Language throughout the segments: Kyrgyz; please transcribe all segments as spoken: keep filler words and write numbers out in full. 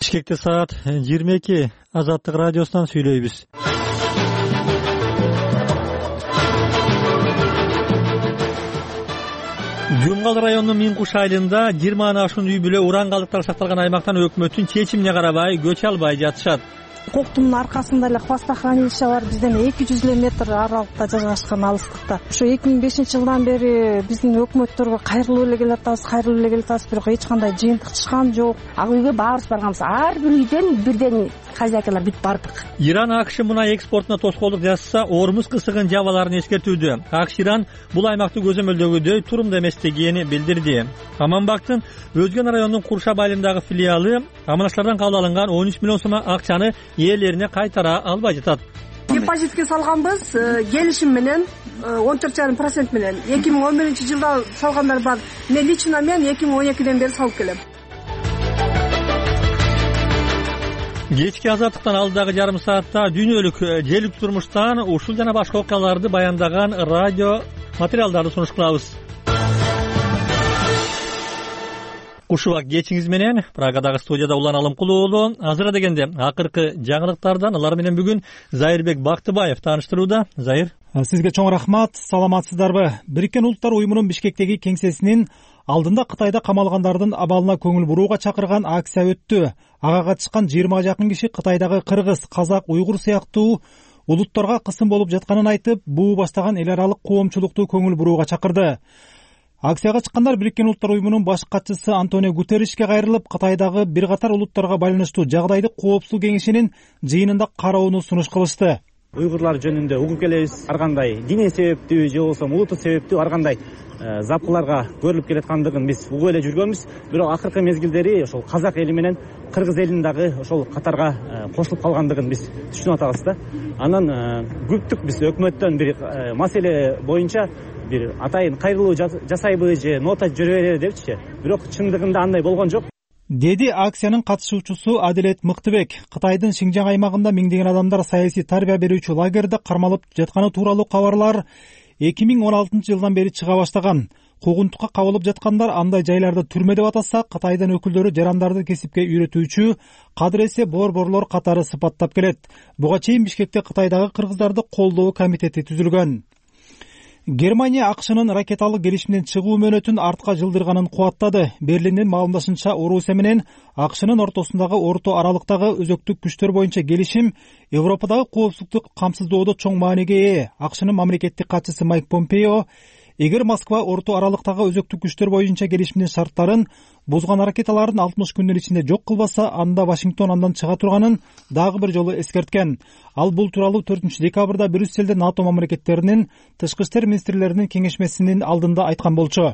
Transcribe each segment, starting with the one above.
Бишкекте саат жыйырма эки. Азаттык радиосунан сүйлөйбүз. Жумгал районунун Миңкуш айылында жыйырманы ашуун үй бүлө уран калдыктары сакталган аймактан өкмөттүн чечимине карабай көчө албай жатышат. Коктун аркасында эле хвостохранилище бар, бизден эки жүз метр аралыкта жайгашкан, алыстыкта. Ошо эки миң бешинчи жылдан бери биздин өкмөттөргө кайрылуу эле келатабыз, кайрылуу эле келатабыз, бирок эч кандай жыйынтык чыккан жок. Ал үйгө баарыбыз барганбыз. Ар бир үйдөн бирден хозяйкалар бүтүп бардык. Иран АКШ мунай экспортуна тоскоолдук жасаса, Ормуз кысыгын жабаларын эскертүүдө. АКШ Иран бул аймакты көзөмөлдөгөндөй турумду эместигин билдирди. Аманбактын Өзгөн районунун Куршаб айылындагы филиалы аманачлардан кабыл алынган он үч миллион сом акчаны ээлерине кайтара албай жатат. Депозитке салганбыз келишим менен он төрт жарым процент менен. эки миң он биринчи жылда салгандар бар. Мен лично мен эки миң он экиден бери салып келем. Кечки азаттыктан алдыдагы жарым саатта дүйнөлүк желик турмуштан ушул жана башка окуяларды баяндаган радио материалдарды сунуш кылабыз. Ушуга кечиңиз менен Прагадагы студияда Улан Алымкулуу уулу. Азыр дегенде акыркы жаңылыктардан алар менен бүгүн Зайырбек Бактыбаев тааныштырууда. Зайыр, сизге чоң рахмат. Саламатсыздарбы? Бириккен Улуттар уюмунун Бишкектеги кеңсесинин алдында Кытайда камалгандардын абалына көңүл бурууга чакырган акция өттү. Ага катышкан жыйырмага жакын киши Кытайдагы кыргыз, казак, уйгур сыяктуу улуттарга кысым болуп жатканын айтып, буу баштаган эл аралык коомчулукту көңүл бурууга чакырды. Акцияга чыккандар Бириккен Улуттар уюмунун баш катчысы Антонио Гутерришке кайрылып, Кытайдагы бир катар улуттарга байланыштуу жагдайды коопсуздук кеңешинин жыйынында кароону сунуш кылышты. Уйгурлар жөнүндө угуп келебиз. Ар кандай дине себептүү же болбосо улутту себептүү ар кандай запкыларга көрүлүп келаткандыгын биз угуп эле жүргөнбүз. Бирок акыркы мезгилдери ошол казак эли менен кыргыз элинин дагы ошол катарга кошулуп калгандыгын биз түшүнүп атабыз да. Анан күттүк биз өкмөттөн бир маселе боюнча бир атайын кайрылуу жасайбы же нота жүрө берели депчи. Бирок чындыгында андай болгон жок. Деди акциянын катышуучусу Адилет Мыктыбек. Кытайдын Шинжаң аймагында миңдеген адамдар саясий тарбия берүүчү лагерде кармалып жатканы тууралуу кабарлар эки миң он алтынчы жылдан бери чыга баштаган. Куугунтукка кабылып жаткандар андай жайларды түрмө деп атаса, Кытайдын өкүлдөрү жарандарды кесипке үйрөтүүчү кадыресе борборлор катары сыпаттап келет. Буга чейин Бишкекте Кытайдагы кыргыздарды колдоо комитети түзүлгөн. Германия АКШнын ракеталык келишимден чыгуу мөөнөтүн артка жылдырганын кубаттады. Берлиндин маалымдашынча, Орусия менен АКШнын ортосундагы орто аралыктагы өзөктүк күчтөр боюнча келишим Европадагы коопсуздукту камсыздоодо чоң мааниге ээ. АКШнын мамлекеттик катчысы Майк Помпео, эгер Москва орто аралыктагы өзөктүк күчтөр боюнча келишимдин шарттарын бузган ракеталарын алтымыш күндүн ичинде жок кылбаса, анда Вашингтон андан чыга турганын дагы бир жолу эскерткен. Ал бул тууралуу төртүнчү декабрда Брюсселде НАТО мамлекеттеринин тышкы иштер министрлеринин кеңешмесинин алдында айткан болчу.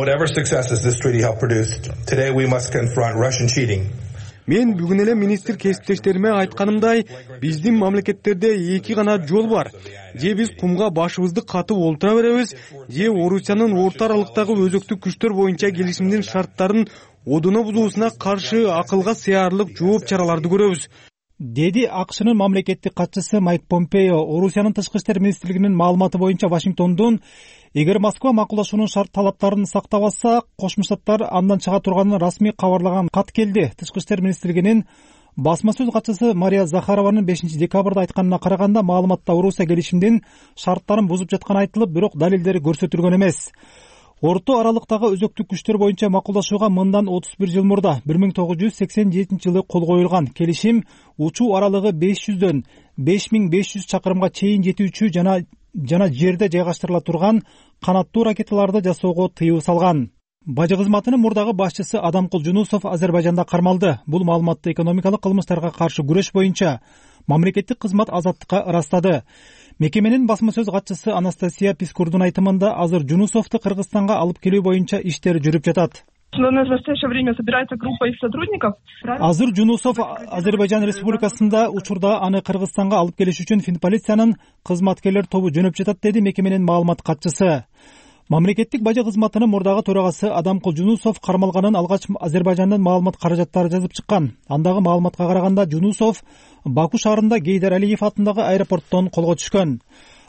Мен бүгүн эле министр кесиптештериме айтканымдай, биздин мамлекеттерде эки гана жол бар. Же биз кумга башыбызды катып олтура беребиз, же Орусиянын орто аралыктагы өзөктүк күчтөр боюнча келишимдин шарттарын одуна бузуусуна каршы акылга сыярлык жооп чараларды көрөбүз, деди АКШнын мамлекеттик катчысы Майк Помпео. Орусиянын тышкы иштер министрлигинин маалыматы боюнча, Вашингтондун эгер Москва макулдашуунун шарт талаптарын сактабаса, Кошмо Штаттар андан чыга турганын расмий кабарлаган кат келди. Тышкы иштер министрлигинин басма сөз катчысы Мария Захарованын бешинчи декабрда айтканына караганда, маалыматта Орусия келишимдин шарттарын бузуп жатканы айтылып, бирок далилдери көрсөтүлгөн эмес. Орто аралыктагы өзөктүк күчтөр боюнча макулдашууга мындан отуз бир жыл мурда бир миң тогуз жүз сексен жетинчи жылы кол коюлган. Келишим учуу аралыгы беш жүздөн беш миң беш жүз чакырымга чейин жетүүчү жана жана жерде жайгаштырыла турган канаттуу ракеталарды жасоого тыюу салган. Бажы кызматынын мурдагы башчысы Адамкул Жунусов Азербайжанда кармалды. Бул маалыматты экономикалык кылмыштарга каршы күрөш боюнча мамлекеттик кызмат азаттыкка ырастады. Мекеменин басма сөз катчысы Анастасия Пискурдун айтымында, азыр Жунусовду Кыргызстанга алып келүү боюнча иштер жүрүп жатат. На настоящее время собирается группа из сотрудников. Азыр Жунусов Азербайжан Республикасында учурда аны Кыргызстанга алып келиш үчүн Финполициянын кызматкерлер тобу жөнөп жатат, деди мекеменин маалымат катчысы. Мамлекеттик бажы кызматынын мурдагы төрагасы Адамкул Жунусов кармалганын алгач Азербайжандын маалымат каражаттары жазып чыккан. Андагы маалыматка караганда, Жунусов Баку шаарында Гейдар Алиев атындагы аэропорттон колго түшкөн.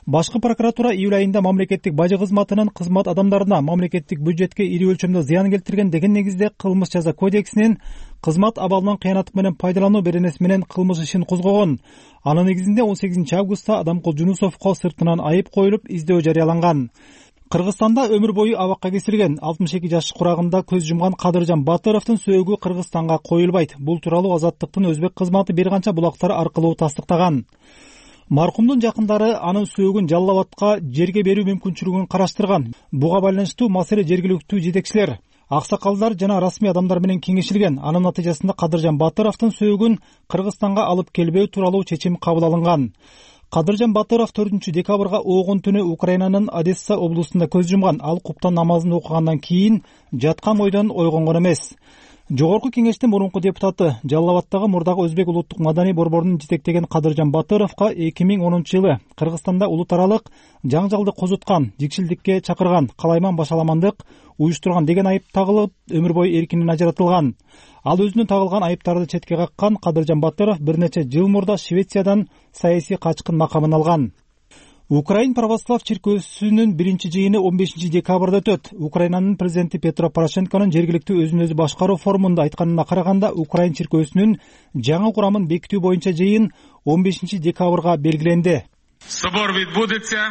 Башкы прокуратура июль айында мамлекеттик бажы кызматынын кызмат адамдарына мамлекеттик бюджетке ири өлчөмдө зыян келтирген деген негизде кылмыш жаза кодексинин кызмат абалынан кыянат менен пайдалануу беренеси менен кылмыш ишин козгогон. Анын негизинде он сегизинчи августта Адамкул Жунусовго сыртынан айып коюлуп издөө жарыяланган. Кыргызстанда өмүр бою абакка кесилген алтымыш эки жаш курагында көз жумган Кадыржан Батыровдун сөөгү Кыргызстанга коюлбайт. Бул тууралуу Азаттыктын өзбек кызматы бир канча булактар аркылуу тастыктаган. Маркумдун жакындары анын сөөгүн Жалал Абадка жерге берүү мүмкүнчүлүгүн караштырган. Буга байланыштуу маселе жергиликтүү жетекчилер, аксакалдар жана расмий адамдар менен кеңешилген. Анын натыйжасында Кадыржан Батыровдун сөөгүн Кыргызстанга алып келбөө тууралуу чечим кабыл алынган. Кадыржан Батыров төртүнчү декабрга оогун түнү Украинанын Одесса облусунда көз жумган. Ал куптан намазын окугандан кийин жаткан ойдон ойгонгон эмес. Жогорку кеңештин мурунку депутаты, Жалал Абадтагы мурдагы өзбек улуттук маданий борборунун жетектеген Кадыржан Батыровго эки миң онунчу жылы Кыргызстанда улут аралык жаңжалды козуткан, жикшилдикке чакырган, калайман башаламандык уюштурган деген айып тагылып, өмүр бою эркинен ажыратылган. Ал өзүнүн тагылган айыптарды четке каккан Кадыржан Батыров бир нече жыл мурда Швециядан саясий качкын макамын алган. Украин православ чиркөөсүнүн биринчи жыйыны он бешинчи декабрда өтөт. Украинанын президенти Петро Порошенконун жергиликтүү өзүн өзү башкаруу форумунда айтканына караганда, Украин чиркөөсүнүн жаңы курамын бекитүү боюнча жыйын он бешинчи декабрга белгиленди. Собор відбудеться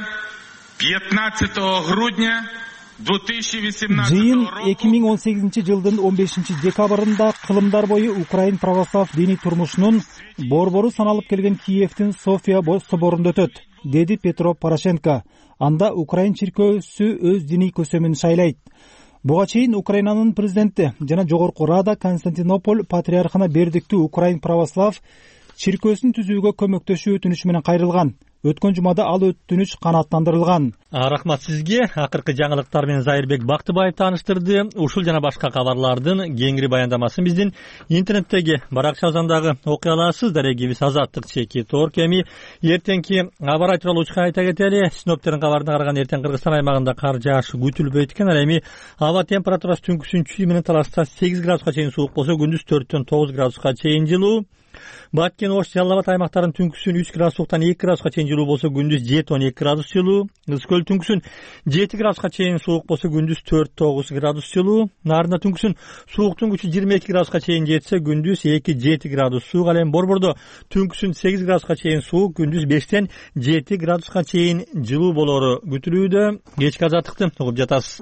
пятнадцатого грудня две тысячи восемнадцатого Жыйын года. эки миң он сегизинчи жылдын он бешинчи декабрында кылымдар бою Украин православ диний турмушунун борбору саналып келген Киевдин София соборунда өтөт, деди Петро Порошенко. Анда Украин чиркөөсү өз диний көсөмүн шайлайт. Буга чейин Украинанын президенти жана Жогорку Рада Константинополь патриархына бердиктүү Украин православ чиркөөсүн түзүүгө көмөктөшүү өтүнүшү менен кайрылган. Өткөн жумада ал өтүнүч канааттандырылган. Рахмат сизге. Акыркы жаңылыктар менен Зайырбек Бактыбаев тааныштырды. Ушул жана башка кабарлардын кеңири баяндамасын биздин интернеттеги баракчабыздагы окуй аласыз. Дарегибиз Азаттык чеки торк. Эми эртеңки аба ырайы тууралуу учка айта кетели. Синоптиктердин кабарына караганда эртең Кыргызстан аймагында кар жааш күтүлбөйт экен. Ал эми аба температурасы түнкүсүн менен талашта сегиз градуска чейин суук болсо, күндүз төрттөн тогуз градуска чейин жылуу. Баткен, Ош, Жалал Абад аймактарын түнкүсүн үч градустан эки градуска чейин жылуу болсо, күндүз жети он эки градус жылуу. Кыз Көл түнкүсүн жети градуска чейин суук болсо, күндүз төрт тогуз градус жылуу. Нарында түнкүсүн сууктун күчү жыйырма эки градуска чейин жетсе, күндүз эки жети градус суук. Ал эми Борбордо түнкүсүн сегиз градуска чейин суук, күндүз бештен жети градуска чейин жылуу болору күтүлүүдө. Кечки азаттыкты угуп жатасыз.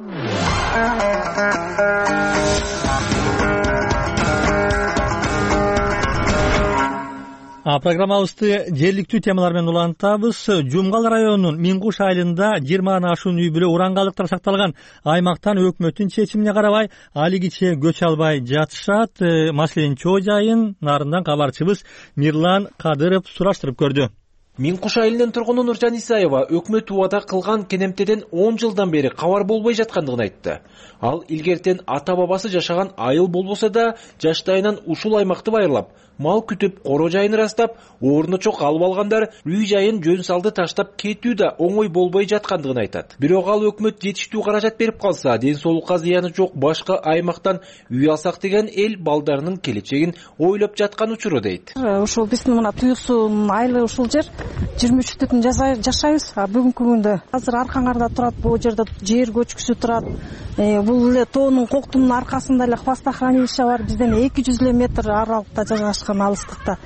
А программабызды жергиликтүү темалар менен улантабыз. Жумгал районунун Миңкуш айылында жыйырмадан ашуун үй бүлө уран калдыктар сакталган аймактан өкмөттүн чечимине карабай алигиче көчө албай жатышат. Маселенин чоо жайын нарындан кабарчыбыз Мирлан Кадыров сураштырып көрдү. Миңкуш айылынын тургуну Нуржан Исаева өкмөт убада кылган кенемтеден он жылдан бери кабар болбой жаткандыгын айтты. Ал илгертен ата бабасы жашаган айыл болбосо да жаштайынан ушул аймакты байырлап, мал күтүп, коро жайын ырастап, ордуна чок алып алгандар үй жайын жөн салды таштап кетүү да оңой болбой жаткандыгын айтат. Бирок ал өкмөт жетиштүү каражат берип калса, ден соолукка зыяны жок башка аймактан үй алсак деген эл балдарынын келечегин ойлоп жаткан учуру дейт. Ушул биздин мына Туюксун айылы ушул жер жыйырма үч бүтүн жашайбыз. Бүгүнкү күндө азыр Аркаңарда турат, бул жерде жер көчкүсү турат. Бул эле тоонун коктунун аркасында эле хвостохранилище бар. Бизден эки жүз метр аралыкта жайгашкан алыстыкта.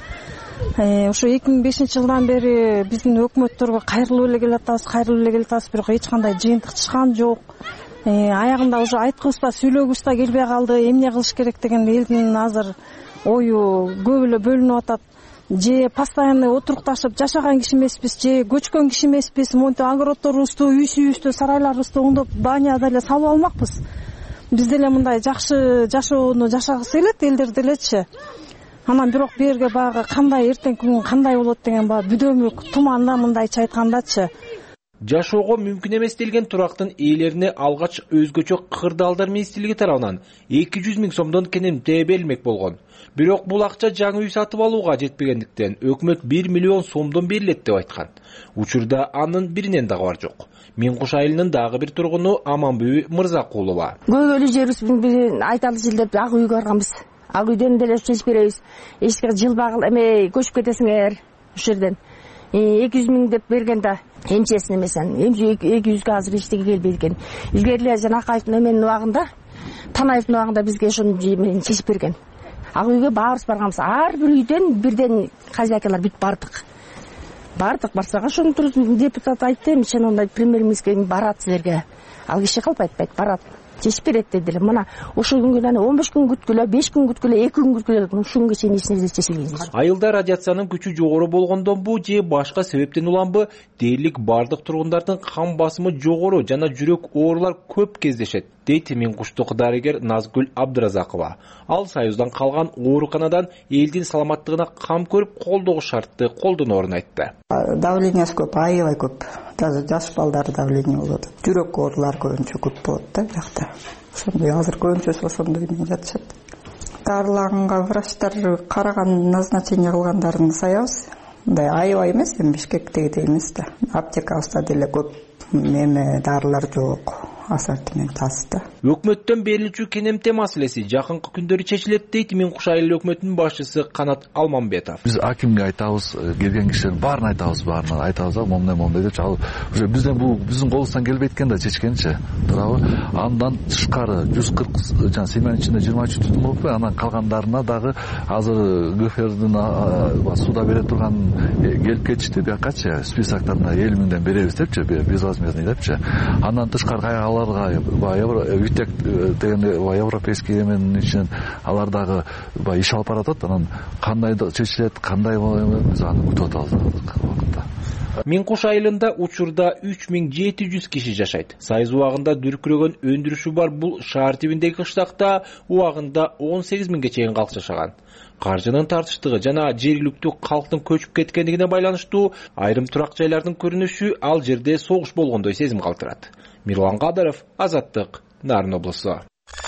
Ошо эки миң бешинчи жылдан бери биздин өкмөттөргө кайрылып эле келатабыз, кайрылып эле келатабыз, бирок эч кандай жыйынтык чыккан жок. Аягында уже айткыбыз да, сүйлөгүбүз да келбей калды. Эмне кылыш керек деген элдин азыр ою көп эле бөлүнүп атат. Же постоянно отурукташып жашаган киши эмеспиз, же көчкөн киши эмеспиз. Монтип огороддорубузду, үй-сүйүбүздү, сарайларыбызды оңдоп, баняда эле салып алмакпыз. Биз деле мындай жакшы жашоону жашагысы келет элдер делечи. Анан бирок берге баягы кандай эртеңки күн кандай болот деген баягы бүдөмүк, туманда мындайча айткандачы. Жашоого мүмкүн эмес делген турактын ээлерине алгач өзгөчө кырдаалдар министрлиги тарабынан эки жүз миң сомдон кенемте берилмек болгон. Бирок бул акча жаңы үй сатып алууга жетпегендиктен өкмөт бир миллион сомдон берилет деп айткан. Учурда анын биринен да кабар жок. Миңкуш айылынын дагы бир тургуну Аманбүй Мырзакулова. Көбөлү жерибиз айталы жылдап ак үйгө барганбыз. Ак үйдөн деле чечип беребиз. Эчке жылбагыл эме көчүп кетесиңер ушул жерден. эки жүз миң деп берген да эмчесин эмес, эки жүзгө азыр эчтеке келбейт экен. Илгери эле Жанакаевдин эменин убагында, Танаевдин убагында бизге ошону чечип берген. Ак үйгө баарыбыз барганбыз. Ар бир үйдөн бирден хозяйкалар бүт бардык. Бардык барсак, ошону депутат айтты, мындай премьер-министрге барат силерге. Ал киши калп айтпайт, барат. Чечип берет дедилер. Мына ошол күнгө аны он беш күн күткүлө, беш күн күткүлө, эки күн күткүлө, ушунга чейин эч нерсе чечилген жок. Айылда радиациянын күчү жогору болгондонбу же башка себептен уламбы, дээрлик бардык тургундардын кан басымы жогору жана жүрөк оорулар көп кездешет, дейт Миң Куштук дарыгер Назгүл Абдыразакова. Ал Союздан калган ооруканадан элдин саламаттыгына кам көрүп, колдогу шартты колдоноорун айтты. Давлениясы көп, аябай көп. Даже жаш балдар давление болот. Жүрөк оорулар көбүнчө көп болот да жакта. Ошондой азыр көбүнчөсү ошондой менен жатышат. Дарылаганга врачтар караган, назначение кылгандарын саябыз. Мындай аябай эмес, эми Бишкектегидей эмес да. Аптекабызда деле көп неме дарылар жок. Ассортимент аз да. Өкмөттөн берилүүчү кенемте маселеси жакынкы күндөрү чечилет, дейт Миң Куш айыл өкмөтүнүн башчысы Канат Алмамбетов. Биз акимге айтабыз, келген кишилердин баарын айтабыз, баарына айтабыз, момдай момдай деп, ал уже бизден бул биздин колубуздан келбейт экен да чечкенчи. Туурабы? Андан тышкары жүз кырк жана семьянын ичинде жыйырма үч түтүн болуп, анан калгандарына дагы азыр ГФРдин суда бере турган келип кетишти биякачы, списоктарына элүү миңден беребиз депчи, безвозмездный депчи. Андан тышкары кайгаларга Витек деген европейский эменин ичинен алар дагы иш алып баратат. Анан кандай чечилет, кандай биз аны күтүп атабыз убакытта. Миң Куш айылында учурда үч миң жети жүз киши жашайт. Сайыз убагында дүркүрөгөн өндүрүшү бар бул шаар тибиндеги кыштакта убагында он сегиз миңге чейин калк жашаган. Каржынын тартыштыгы жана жергиликтүү калктын көчүп кеткендигине байланыштуу айрым турак жайлардын көрүнүшү ал жерде согуш болгондой сезим калтырат. Мирлан Кадыров, Азаттык, Нарын облусу.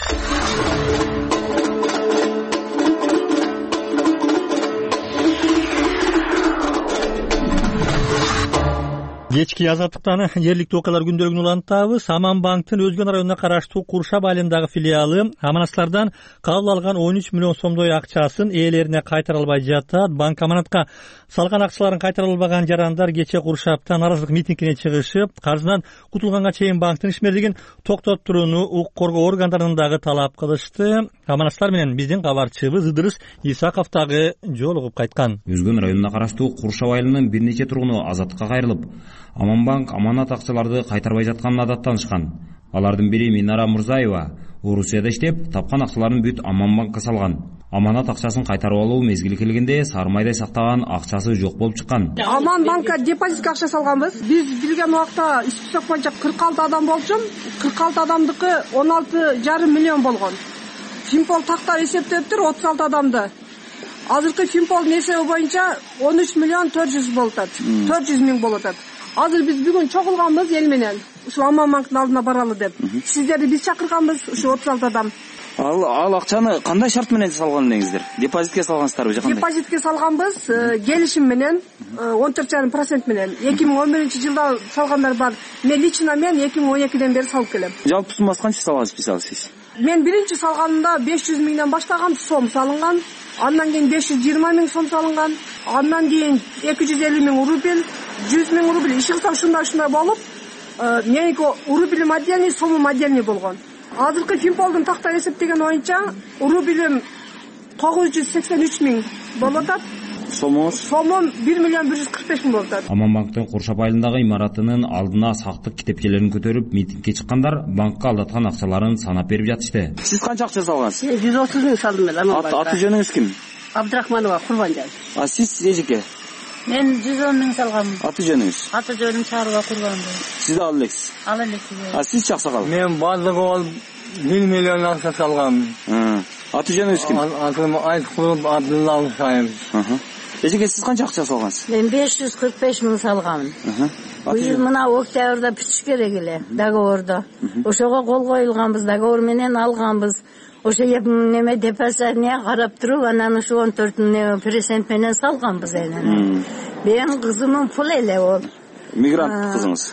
Кечки Азаттыктан жергиликтүү окуялар күндөлүгүн улантабыз. Аман банктын Өзгөн районуна караштуу Куршап айылындагы филиалы аманаттардан кабыл алган он үч миллион сомдой акчасын ээлерине кайтара албай жатат. Банк аманатка салган акчаларын кайтара албаган жарандар кече Куршапта нааразылык митингине чыгышып, каржыдан кутулганга чейин банктын ишмерлигин токтоттурууну укук коргоо органдарынан дагы талап кылышты. Аманаттар менен биздин кабарчыбыз Ыдырыс Исаков дагы жолугуп кайткан. Өзгөн районуна караштуу Куршап айылынын бир нече тургуну Азаттыкка кайрылып, Аманбанк аманат акчаларды кайтарбай жатканына даттанышкан. Алардын бири Минара Мурзаева Орусияда иштеп, тапкан акчаларын бүт Аманбанкка салган. Аманат акчасын кайтарып алуу мезгили келгенде сармайдай сактаган акчасы жок болуп чыккан. Аманбанкка депозитке акча салганбыз. Биз билген убакта иш список боюнча кырк алты адам болчу. кырк алты адамдыкы он алты жарым миллион болгон. Финпол такта эсептептир отуз алты адамды. Азыркы Финполдун эсеби боюнча он үч миллион төрт жүз болуп атат. төрт жүз миң болуп атат. Азыр биз бүгүн чогулганбыз эл менен. Ушу Аманбанктын алдына баралы деп. Сиздерди биз чакырганбыз, ушу отуз алты адам. Ал ал акчаны кандай шарт менен салган деңиздер? Депозитке салгансыздарбы же кандай? Депозитке салганбыз, келишим менен он төрт жарым процент менен. эки миң он биринчи жылда салгандар бар. Мен лично мен эки миң он экиден бери салып келем. Жалпы суммасы канча салгансыз списалсыз? Мен биринчи салганымда беш жүз миңден баштаган сом салынган. Андан кийин беш жүз жыйырма миң сом салынган. Андан кийин эки жүз элүү миң рубль, жүз миң рубль. Иши кылсам ушундай ушундай болуп, меники рубльим отдельный, сомум отдельный болгон. Азыркы Финполдун такта эсептеген боюнча рубльим тогуз жүз сексен үч миң болуп атат. Сомуңуз? Сомум бир миллион бир жүз кырк беш миң болуп атат. Аманбанктын Куршап айылындагы имаратынын алдына сактык китепчелерин көтөрүп митингге чыккандар банкка алдаткан акчаларын санап берип жатышты. Сиз канча акча салгансыз? жүз отуз миң салдым мен Аманбанкка. Аты жөнүңүз ким? Абдрахманова Курбанжан. А сиз эжеке? Мен жүз он миң салганмын. Аты жөнүңүз? Аты жөнүм Чарба Курбанова. Сиз да ал элексиз? Ал элексиз. А сиз Чаксакал? Мен баардыгы ол бир миллион акча салганмын. Аты жөнүңүз ким? Атым Айткулов Абдулла Алшаев. Эжеке сиз канча акча салгансыз? Мен беш жүз кырк беш миң салганмын. Быйыл мына октябрда бүтүш керек эле договорду. Ошого кол коюлганбыз, договор менен алганбыз. Ошо неме депозитine карап туруп, анан ушу он төрт процент менен салганбыз эне. Менин кызымын пул эле ол. Мигрант кызыңыз?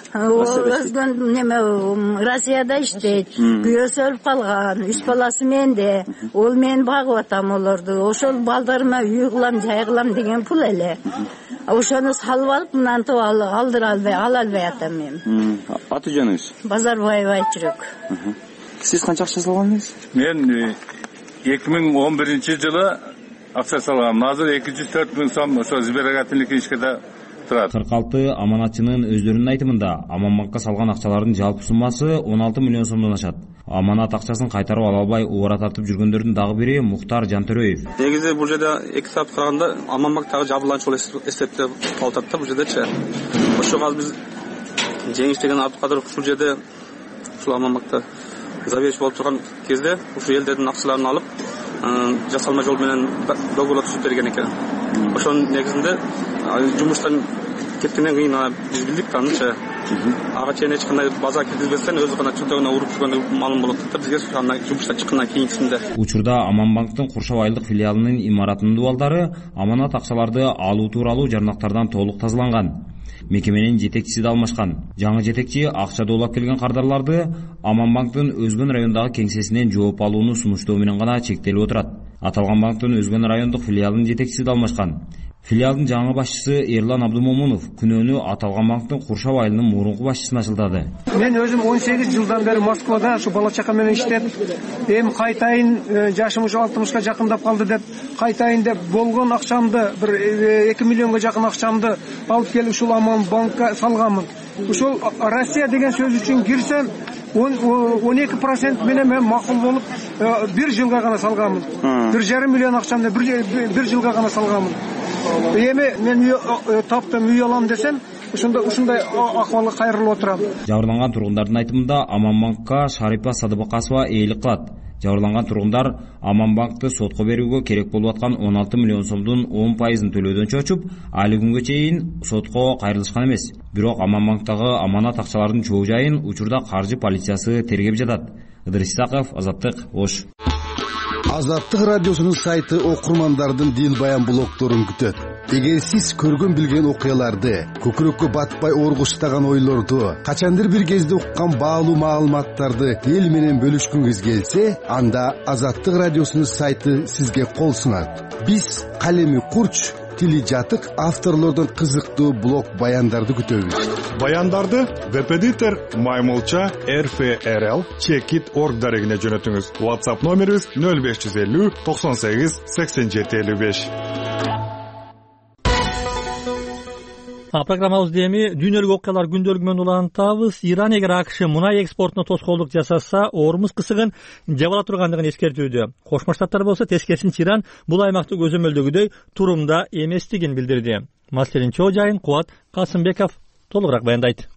Өзгөн неме Россияда иштейт. Күйөөсү өлүп калган, үч баласы менде. Ол мен багып атам олорду. Ошол балдарыма үй кылам, жай кылам деген пул эле. ошону салып алып мынантип алдыра албай ала албай атам мен. Аты жөнүңүз? Базарбаева Айчүрөк. Сиз канча акча салгандыңыз? Мен эки миң он биринчи жылы акча салгам. Азыр эки жүз төрт миң сом ошо сберегательный книжкада турат. кырк алты аманатчынын өздөрүнүн айтымында Аманбанкка салган акчалардын жалпы суммасы он алты миллион сомдон ашат. Аманат акчасын кайтарып ала албай убара тартып жүргөндөрдүн дагы бири Муктар Жантөрөев. Негизи бул жерде эки тарап караганда Аманбанк дагы жабылганчы болуп эсептеп калат да бул жердечи. Ошого азыр биз Жеңиш деген Абдыкадыров ушул жерде ушул Аманбанкта заведующий болуп турган кезде ушул элдердин акчаларын алып, жасалма жол менен договор түзүп берген экен. Ошонун негизинде жумуштан кеткенден кийин биз билдик аныча. Ага чейин эч кандай база киргизбестен өзү гана чөнтөгүнө уруп жүргөнү маалым болот да бизге аны жумуштан чыккандан кийинчисинде. Учурда Аманбанктын Куршаб айылдык филиалынын имаратынын дубалдары аманат акчаларды алуу тууралуу жарнактардан толук тазаланган. Мекеменин жетекчиси да алмашкан. Жаңы жетекчи акча доолап келген кардарларды Аманбанктын Өзгөн райондогу кеңсесинен жооп алууну сунуштоо менен гана чектелип отурат. Аталган банктын Өзгөн райондук филиалынын жетекчиси да алмашкан. Филиалдын жаңы башчысы Эрлан Абдумомунов күнөөнү аталган банктын Куршаб айылынын мурунку башчысына жылдады. Мен өзүм он сегиз жылдан бери Москвада ушу бала чака менен иштеп, эми кайтайын жашым ушу алтымышка жакындап калды деп, кайтайын деп болгон акчамды бир эки миллионго жакын акчамды алып келип ушул Аманбанкка салганмын. Ушул Россия деген сөз үчүн кирсем он эки процент менен мен макул болуп бир жылга гана салганмын. бир жарым миллион акчамды бир жылга гана салганмын. Эми мен таптым үй алам десем, ушундай ушундай акыбалга кайрылып отурам. Жабырланган тургундардын айтымында Аманбанкка Шарипа Садыбакасова ээлик кылат. Жабырланган тургундар Аманбанкты сотко берүүгө керек болуп аткан он алты миллион сомдун он пайызын төлөөдөн чочуп, али күнгө чейин сотко кайрылышкан эмес. Бирок Аманбанктагы аманат акчалардын чоо жайын учурда каржы полициясы тергеп жатат. Ыдырыс Исаков, Азаттык, Ош. Азаттык радиосунун сайты окурмандардын дил баян блогдорун күтөт. Эгер сиз көргөн билген окуяларды, көкүрөккө батпай оргуштаган ойлорду, качандыр бир кезде уккан баалуу маалыматтарды эл менен бөлүшкүңүз келсе, анда Азаттык радиосунун сайты сизге кол сунат. Биз калеми курч, тили жатык авторлордон кызыктуу блог баяндарды күтөбүз. Баяндарды веб-эдитор Маймылча эр эф эр эл чекит точка орг дарегине жөнөтүңүз. WhatsApp номерибиз нөл беш жүз элүү токсон сегиз сексен жети элүү беш. Программабызды эми дүйнөлүк окуялар күндөлүгү менен улантабыз. Иран эгер АКШ мунай экспортуна тоскоолдук жасаса, Ормуз кысыгын жабыла тургандыгын эскертүүдө. Кошмо Штаттар болсо тескерисинче Иран бул аймакты көзөмөлдөгүдөй турумда эместигин билдирди. Маселенин чоо жайын Кубат Касымбеков толугураак баяндайт.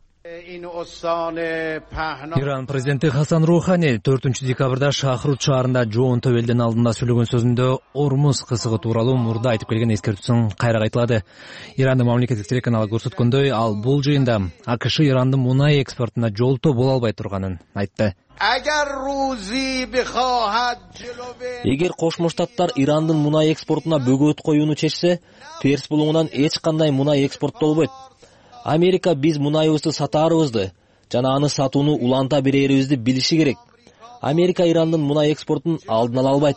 Иран президенти Хасан Рухани төртүнчү декабрда Шахрут шаарында жоон төбөлдүн алдында сүйлөгөн сөзүндө Ормуз кысыгы тууралуу мурда айтып келген эскертүүсүн кайра кайталады. Ирандын мамлекеттик телеканалы көрсөткөндөй, ал бул жыйында АКШ Ирандын мунай экспортуна жолтоо боло албай турганын айтты. Эгер Кошмо Штаттар Ирандын мунай экспортуна бөгөт коюуну чечсе, Перс булуңунан эч кандай мунай экспорттолбойт. Америка биз мунайыбызды сатаарыбызды жана аны сатууну уланта берерибизди билиши керек. Америка Ирандын мунай экспортун алдын ала албайт.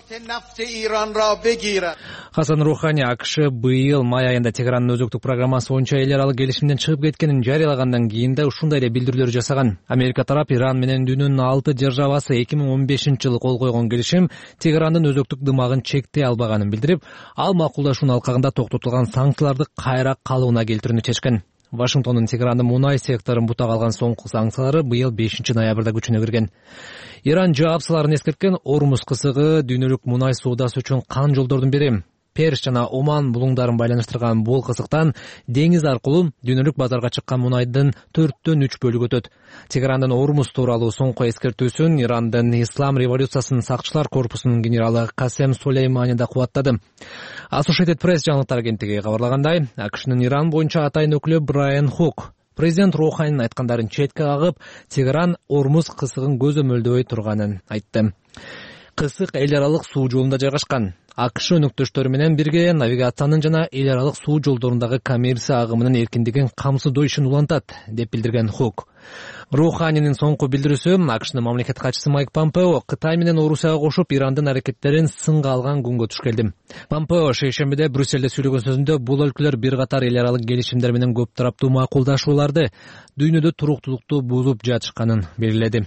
Хасан Рухани АКШ быйыл май айында Тегерандын өзөктүк программасы боюнча эл аралык келишимден чыгып кеткенин жарыялагандан кийин да ушундай эле билдирүүлөр жасаган. Америка тарап Иран менен дүйнөнүн алты державасы эки миң он бешинчи жылы кол койгон келишим Тегерандын өзөктүк дымагын чектей албаганын билдирип, ал макулдашуунун алкагында токтотулган санкцияларды кайра калыбына келтирүүнү чечкен. Вашингтондун Тегерандын мунай секторун бутак алган соңку санкциялары быйыл бешинчи ноябрда күчүнө кирген. Иран жаапсыларын эскерткен Ормуз кысыгы дүйнөлүк мунай соодасы үчүн кан жолдордун бири. Перс жана Оман булуңдарын байланыштырган бул кысыктан деңиз аркылуу дүйнөлүк базарга чыккан мунайдын төрттөн үч бөлүгү өтөт. Тегерандын Ормуз тууралуу соңку эскертүүсүн Ирандын Ислам революциясынын сакчылар корпусунун генералы Касем Сулеймани да кубаттады. Associated Press жаңылыктар агенттиги кабарлагандай, АКШнын Иран боюнча атайын өкүлү Брайан Хук президент Руханинин айткандарын четке кагып, Тегеран Ормуз кысыгын көзөмөлдөбөй турганын айтты. Кысык эл аралык суу жолунда жайгашкан. АКШ өнөктөштөрү менен бирге навигациянын жана эл аралык суу жолдорундагы коммерция агымынын эркиндигин камсыздоо ишин улантат, деп билдирген Хук. Руханинин соңку билдирүүсү АКШнын мамлекет катчысы Майк Помпео Кытай менен Орусияга кошуп Ирандын аракеттерин сынга алган күнгө туш келди. Помпео шейшембиде Брюссельде сүйлөгөн сөзүндө бул өлкөлөр бир катар эл аралык келишимдер менен көп тараптуу макулдашууларды дүйнөдө туруктуулукту бузуп жатышканын белгиледи.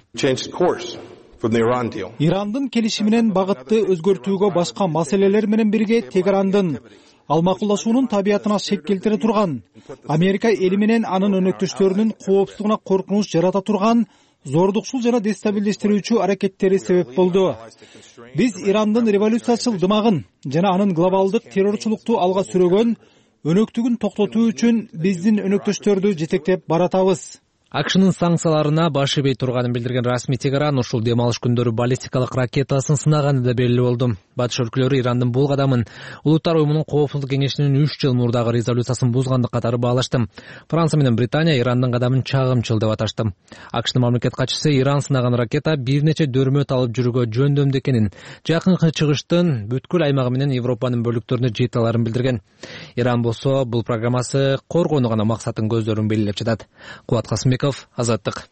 Ирандын келишиминен багытты өзгөртүүгө башка маселелер менен бирге Тегерандын ал макулдашуунун табиятына шек келтире турган, Америка эли менен анын өнөктөштөрүнүн коопсуздугуна коркунуч жарата турган зордукчул жана дестабилдештирүүчү аракеттери себеп болду. Биз Ирандын революциячыл дымагын жана анын глобалдык террорчулукту алга сүрөгөн өнөктүгүн токтотуу үчүн биздин өнөктөштөрдү жетектеп баратабыз. АКШнын санкцияларына баш ийбей турганын билдирген расмий Тегеран ушул дем алыш күндөрү баллистикалык ракетасын сынаганы да белгилүү болду. Батыш өлкөлөрү Ирандын бул кадамын Улуттар уюмунун коопсуздук кеңешинин үч жыл мурдагы резолюциясын бузгандык катары баалашты. Франция менен Британия Ирандын кадамын чагымчыл деп аташты. АКШнын мамлекет катчысы Иран сынаган ракета бир нече дөрмөт алып жүрүүгө жөндөмдүү экенин, жакынкы чыгыштын бүткүл аймагы менен Европанын бөлүктөрүнө жете аларын билдирген. Иран болсо бул программасы коргоону гана максатын көздөрүн белгилеп жатат. Кубат Касымбеков, Азаттык.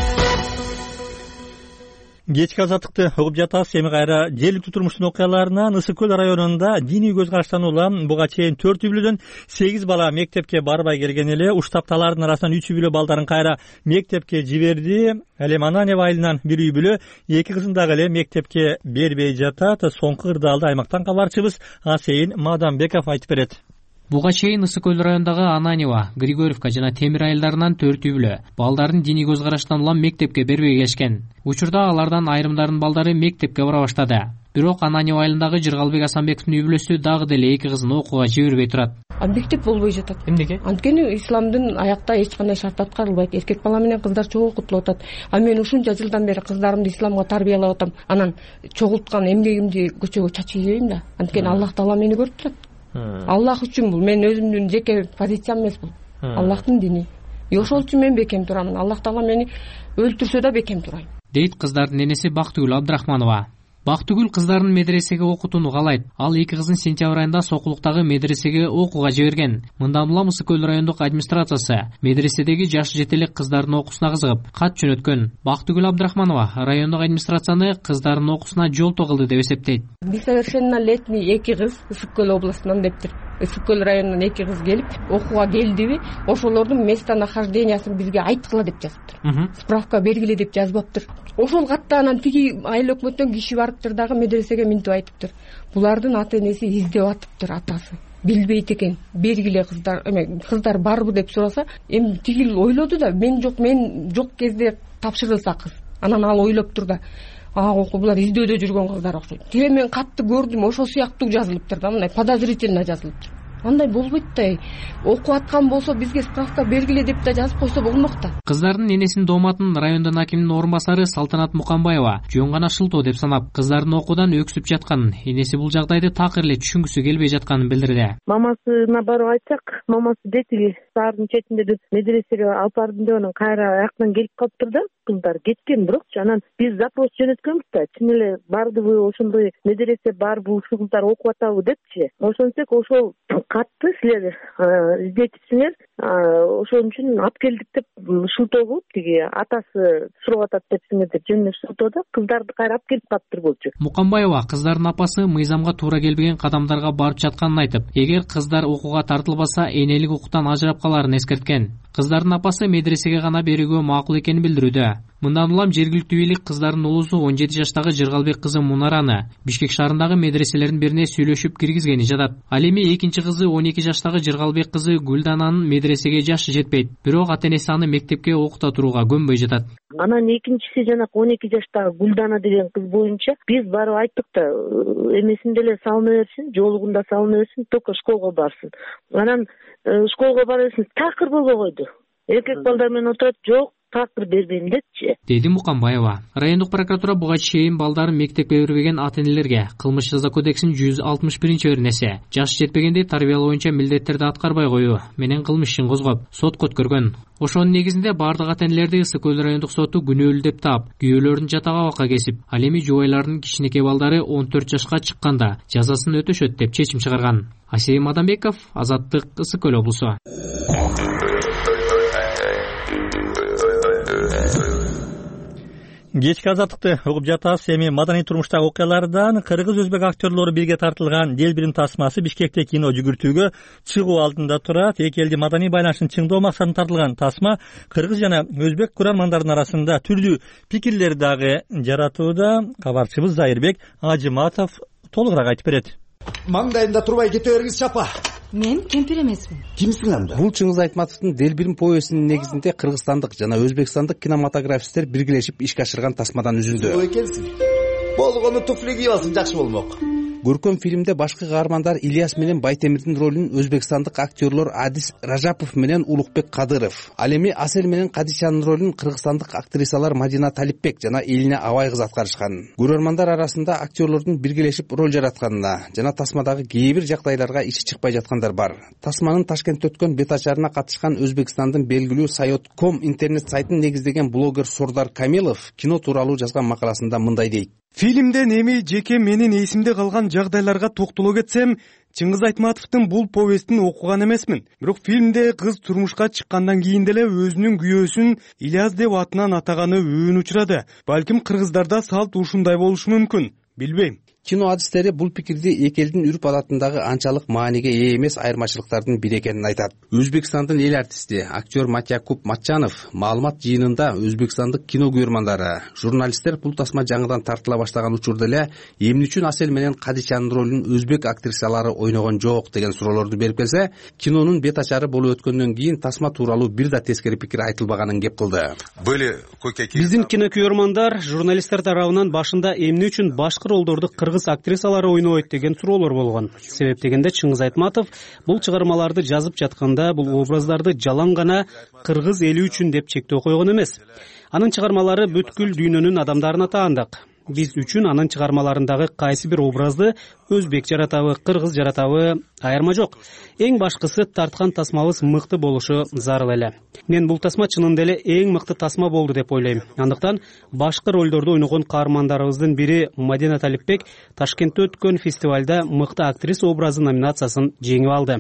Кечки азаттыкты угуп жатасыз. Эми кайра жергиликтүү турмуштун окуяларынан Ысык көл районунда диний көз караштан улам буга чейин төрт үй бүлөдөн сегиз бала мектепке барбай келген эле. Уштапталардын арасынан үч үй бүлө балдарын кайра мектепке жиберди. Ал эми Ананева айылынан бир үй бүлө эки кызын дагы эле мектепке бербей жатат. Соңку кырдаалды аймактан кабарчыбыз Асейин Мадамбеков айтып берет. Буга чейин Ысык көл районундагы Ананева, Григорьевка жана Темир айылдарынан төрт үй бүлө балдарын диний көз караштан улам мектепке бербей келишкен. Учурда алардан айрымдарынын балдары мектепке бара баштады. Бирок Ананева айылындагы Жыргалбек Асанбековдун үй бүлөсү дагы деле эки кызын окууга жибербей турат. Мектеп болбой жатат. Эмнеге? Анткени исламдын аякта эч кандай шарт аткарылбайт. Эркек бала менен кыздар чогуу окутулуп атат. А мен ушунча жылдан бери кыздарымды исламга тарбиялап атам. Анан чогулткан эмгегимди көчөгө чачып жибейм да. Анткени Аллах Таала мени көрүп турат. Аллах үчүн бул мен өзүмдүн жеке позициям эмес бул. Аллахтын дини. Ошол үчүн мен бекем турам. Аллах Таала мени өлтүрсө да бекем турайм. Дейт кыздардын энеси Бактыгүл Абдрахманова. Бактыгүл кыздарын медресеге окутууну каалайт. Ал эки кызын сентябрь айында Сокулуктагы медресеге окууга жиберген. Мындан улам Ысык көл райондук администрациясы медреседеги жаш жетелек кыздардын окуусуна кызыгып кат жөнөткөн. Бактыгүл Абдрахманова райондук администрацияны кыздардын окуусуна жолтоо кылды деп эсептейт. Несовершеннолетний эки кыз Ысык көл областынан дептир. Ысык көл районунан эки кыз келип окууга келдиби, ошолордун местонахождениясын бизге айткыла деп жазыптыр. Справка бергиле деп жазбаптыр. Ошол катта анан тиги айыл өкмөттөн киши барыптыр дагы медресеге минтип айтыптыр. Булардын ата энеси издеп атыптыр, атасы. Билбейт экен. Бергиле кыздар, эме кыздар барбы деп сураса, эми тигил ойлоду да, мен жок, мен жок кезде тапшырылса кыз. Анан ал ойлоптур да. А булар издөдө жүргөн кыздар окшойт. Тире мен катты көрдүм, ошол сыяктуу жазылыптыр да, мындай подозрительно жазылыптыр. Андай болбойт да. Окуп аткан болсо бизге справка бергиле деп да жазып койсо болмок да. Кыздардын энесинин дооматын райондун акиминин орун басары Салтанат Мукамбаева жөн гана шылтоо деп санап, кыздардын окуудан өксүп жатканын, энеси бул жагдайды такыр эле түшүнгүсү келбей жатканын билдирди. Мамасына барып айтсак, мамасы дети саардын четинде медресеге алып бардым деп анан кайра аяктан келип калыптыр да. Кыздар кеткен, бирокчу анан биз запрос жөнөткөнбүз да, чын эле бардыбы, ошондой медресе барбы, ушул кыздар окуп атабы депчи. Ошентсек ошол катты силер издетипсиңер, ошон үчүн алып келдик деп шылтоо кылып, тиги атасы сурап атат депсиңер деп жөн эле шылтоодо кыздарды кайра алып келип калыптыр болчу. Мукамбаева кыздардын апасы мыйзамга туура келбеген кадамдарга барып жатканын айтып, эгер кыздар окууга тартылбаса энелик укуктан ажырап каларын эскерткен. Кыздардын апасы медресеге гана берүүгө макул экенин билдирүүдө. Мындан улам жергиликтүү бийлик кыздардын улусу он жети жаштагы Жыргалбек кызы Мунараны Бишкек шаарындагы медреселердин бирине сүйлөшүп киргизгени жатат. Ал эми экинчи кызы он эки жаштагы Жыргалбек кызы Гүлдананын медресеге жашы жетпейт. Бирок ата энеси аны мектепке окута турууга көнбөй жатат. Анан экинчиси жанакы он эки жаштагы Гүлдана деген кыз боюнча биз барып айттык да, эмесинде эле салына берсин, жолугунда салына берсин, только школго барсын. Анан школго бара берсин, такыр болбой койду. Эркек балдар менен отурат, жок, такыр бербейм депчи, деди Мукамбаева. Райондук прокуратура буга чейин балдарын мектепке бербеген ата энелерге кылмыш жаза кодексинин жүз алтымыш биринчи беренеси жаш жетпегенди тарбиялоо боюнча милдеттерди аткарбай коюу менен кылмыш ишин козгоп сотко өткөргөн. Ошонун негизинде бардык ата энелерди Ысык көл райондук соту күнөөлүү деп таап, күйөөлөрүн жатак абакка кесип, ал эми жубайлардын кичинекей балдары он төрт жашка чыкканда жазасын өтөшөт деп чечим чыгарган. Асейин Мадамбеков, Азаттык, Ысык көл облусу. Кечки азаттыкты угуп жатабыз. Эми маданий турмуштагы окуялардан кыргыз өзбек актерлору бирге тартылган Делбирим тасмасы Бишкекте кино жүгүртүүгө чыгуу алдында турат. Эки элдин маданий байланышын чыңдоо максатында тартылган тасма кыргыз жана өзбек көрөрмандардын арасында түрдүү пикирлер дагы жаратууда. Кабарчыбыз Зайырбек Ажыматов толугураак айтып берет. Маңдайында турбай кете бергиз чапа. Мен кемпир эмесмин. Кимсиң анда? Бул Чыңгыз Айтматовдун Делбирим повестинин негизинде кыргызстандык жана өзбекстандык кинематографисттер биргелешип ишке ашырган тасмадан үзүндү. Ой экенсиң. Болгону туфли кийип алсаң жакшы болмок. Көркөм фильмде башкы каармандар Ильяс менен Байтемирдин ролун өзбекстандык актерлор Адис Ражапов менен Улукбек Кадыров, ал эми Асел менен Кадичанын ролун кыргызстандык актрисалар Мадина Талипбек жана Элине Абай кыз аткарышкан. Көрөрмандар арасында актерлордун биргелешип роль жаратканына жана тасмадагы кээ бир жагдайларга ичи чыкпай жаткандар бар. Тасманын Ташкентте өткөн бет ачарына катышкан Өзбекстандын белгилүү Сайот точка ком интернет сайтын негиздеген блогер Сордар Камилов кино тууралуу жазган макаласында мындай дейт. Фильмден эми жеке менин эсимде калган жагдайларга токтоло кетсем, Чыңгыз Айтматовдун бул повестин окуган эмесмин. Бирок фильмде кыз турмушка чыккандан кийин деле өзүнүн күйөөсүн Ильяс деп атынан атаганы өөн учурады. Балким кыргыздарда салт ушундай болушу мүмкүн. Билбейм. Кино адистери бул пикирди эки элдин үрп адатындагы анчалык мааниге ээ эмес айырмачылыктардын бири экенин айтат. Өзбекстандын эл артисти, актер Матякуб Матчанов маалымат жыйынында өзбекстандык кино көрөрмандары, журналисттер бул тасма жаңыдан тартыла баштаган учурда эле эмне үчүн Асел менен Кадичанын ролун өзбек актрисалары ойногон жок деген суроолорду берип келсе, кинонун бет ачары болуп өткөндөн кийин тасма тууралуу бир да тескери пикир айтылбаганын кеп кылды. Биздин кино көрөрмандар журналисттер тарабынан башында эмне үчүн башкы ролдорду кыргыз актрисалары ойнойт деген суроолор болгон. Себеп дегенде Чыңгыз Айтматов бул чыгармаларды жазып жатканда бул образдарды жалаң гана кыргыз эли үчүн деп чектөө койгон эмес. Анын чыгармалары бүткүл дүйнөнүн адамдарына таандык. Биз үчүн анын чыгармаларындагы кайсы бир образды өзбек жаратабы, кыргыз жаратабы айырма жок. Эң башкысы тарткан тасмабыз мыкты болушу зарыл эле. Мен бул тасма чынында эле эң мыкты тасма болду деп ойлойм. Андыктан башкы ролдорду ойногон каармандарыбыздын бири Мадина Талипбек Ташкентте өткөн фестивалда мыкты актриса образы номинациясын жеңип алды.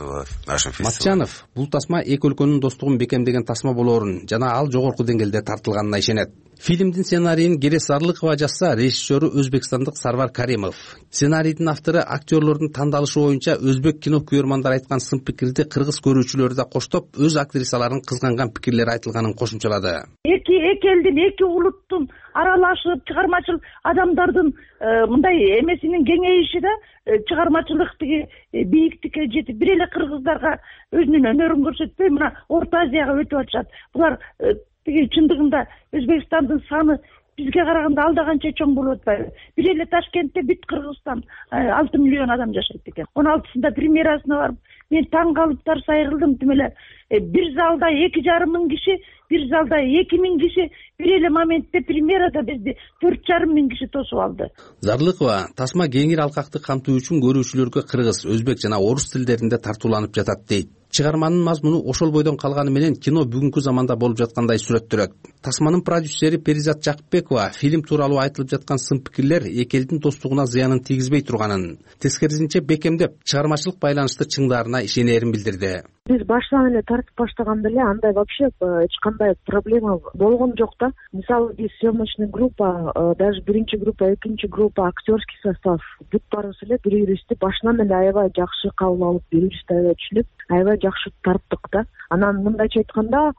Матчанов бул тасма эки өлкөнүн достугун бекемдеген тасма болоорун жана ал жогорку деңгээлде тартылганына ишенет. Фильмдин сценарийин Керес Арлыкова жазса, режиссеру өзбекстандык Сарвар Каримов. Сценарийдин автору актерлордун тандалышы боюнча өзбек кино көрөрмандар айткан сын пикирди кыргыз көрүүчүлөрү да коштоп, өз актрисаларын кызганган пикирлер айтылганын кошумчалады. Эки эки элдин, эки улуттун аралашып, чыгармачыл адамдардын мындай эмесинин кеңейиши да чыгармачылыктыгы бийиктикке жетип, бир эле кыргыздарга өзүнүн өнөрүн көрсөтпөй, мына Орто Азияга өтүп атышат. Булар тиги чындыгында Өзбекстандын саны бизге караганда алда канча чоң болуп атпайбы? Бир эле Ташкентте бүт Кыргызстан алты миллион адам жашайт экен. он алтысында премьерасына барып, мен таң калып тарсай кылдым. Тим эле бир залда эки жарым миң киши, бир залда эки миң киши, бир эле моментте премьерада бизди төрт жарым миң киши тосуп алды. Зарлыкова тасма кеңир алкакты камтуу үчүн көрүүчүлөргө кыргыз, өзбек жана орус тилдеринде тартууланып жатат дейт. Чыгарманын мазмуну ошол бойдон калганы менен кино бүгүнкү заманда болуп жаткандай сүрөттөрөт. Тасманын продюсери Перизат Жакыпбекова фильм тууралуу айтылып жаткан сын пикирлер эки элдин достугуна зыянын тийгизбей турганын, тескерисинче бекемдеп, чыгармачылык байланышты чыңдаарына ишенерин билдирди. Биз баштан эле тартып баштаганда эле андай вообще эч кандай проблема болгон жок да. Мисалы биз съемочный группа, даже биринчи группа, экинчи группа, актерский состав бүт баарыбыз эле бири бирибизди башынан эле аябай жакшы кабыл алып, бири бирибизди аябай түшүнүп, аябай жакшы тарттык да. Анан мындайча айтканда,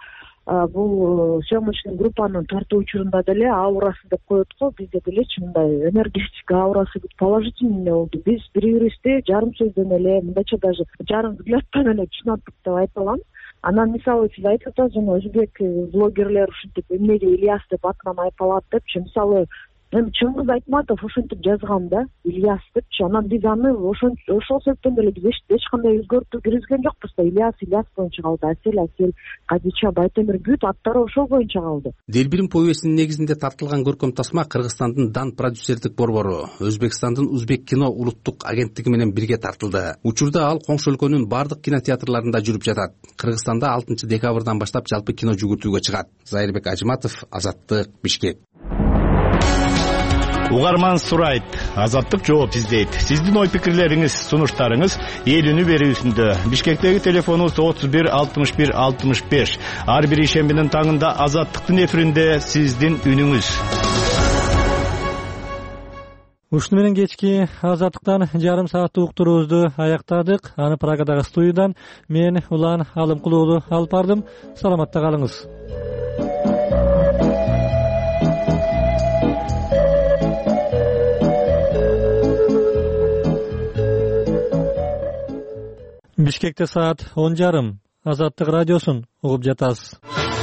бул съемочный группанын тартуу учурунда деле аурасы деп коет го, бизде делечи мындай энергетика аурасы положительный болду. Биз бири бирибизди жарым сөздөн эле, мындайча даже жарым взгляттан эле түшүнөттүк деп айта алам. Анан мисалы сиз айтып атасыз, жана өзбек блогерлер ушинтип эмнеге Ильяс деп атынан айпалат депчи, мисалы эми Чыңгыз Айтматов ушинтип жазган да, Ильяс депчи. Анан биз аны ошол ошол себептен деле биз эч кандай өзгөртүү киргизген жокпуз да. Ильяс Ильяс боюнча калды, Асел Асел, Кадича, Байтемир бүт аттары ошол боюнча калды. Делбирим повестинин негизинде тартылган көркөм тасма Кыргызстандын дан продюсердик борбору, Өзбекстандын Узбек кино улуттук агенттиги менен бирге тартылды. Учурда ал коңшу өлкөнүн бардык кинотеатрларында жүрүп жатат. Кыргызстанда алтынчы декабрдан баштап жалпы кино жүгүртүүгө чыгат. Зайырбек Ажыматов, Азаттык, Бишкек. Угарман сурайт, Азаттык жооп издейт. Сиздин ой пикирлериңиз, сунуштарыңыз эл үнү берүүсүндө. Бишкектеги телефонубуз отуз бир алтымыш бир алтымыш беш. Ар бир ишембинин таңында Азаттыктын эфиринде сиздин үнүңүз. Ушуну менен кечки Азаттыктан жарым сааттык уктуруубузду аяктадык. Аны Прагадагы студиядан мен Улан Алымкул уулу алып бардым. Саламатта калыңыз. Бишкекте саат он жарым. Азаттык радиосун угуп жатасыз.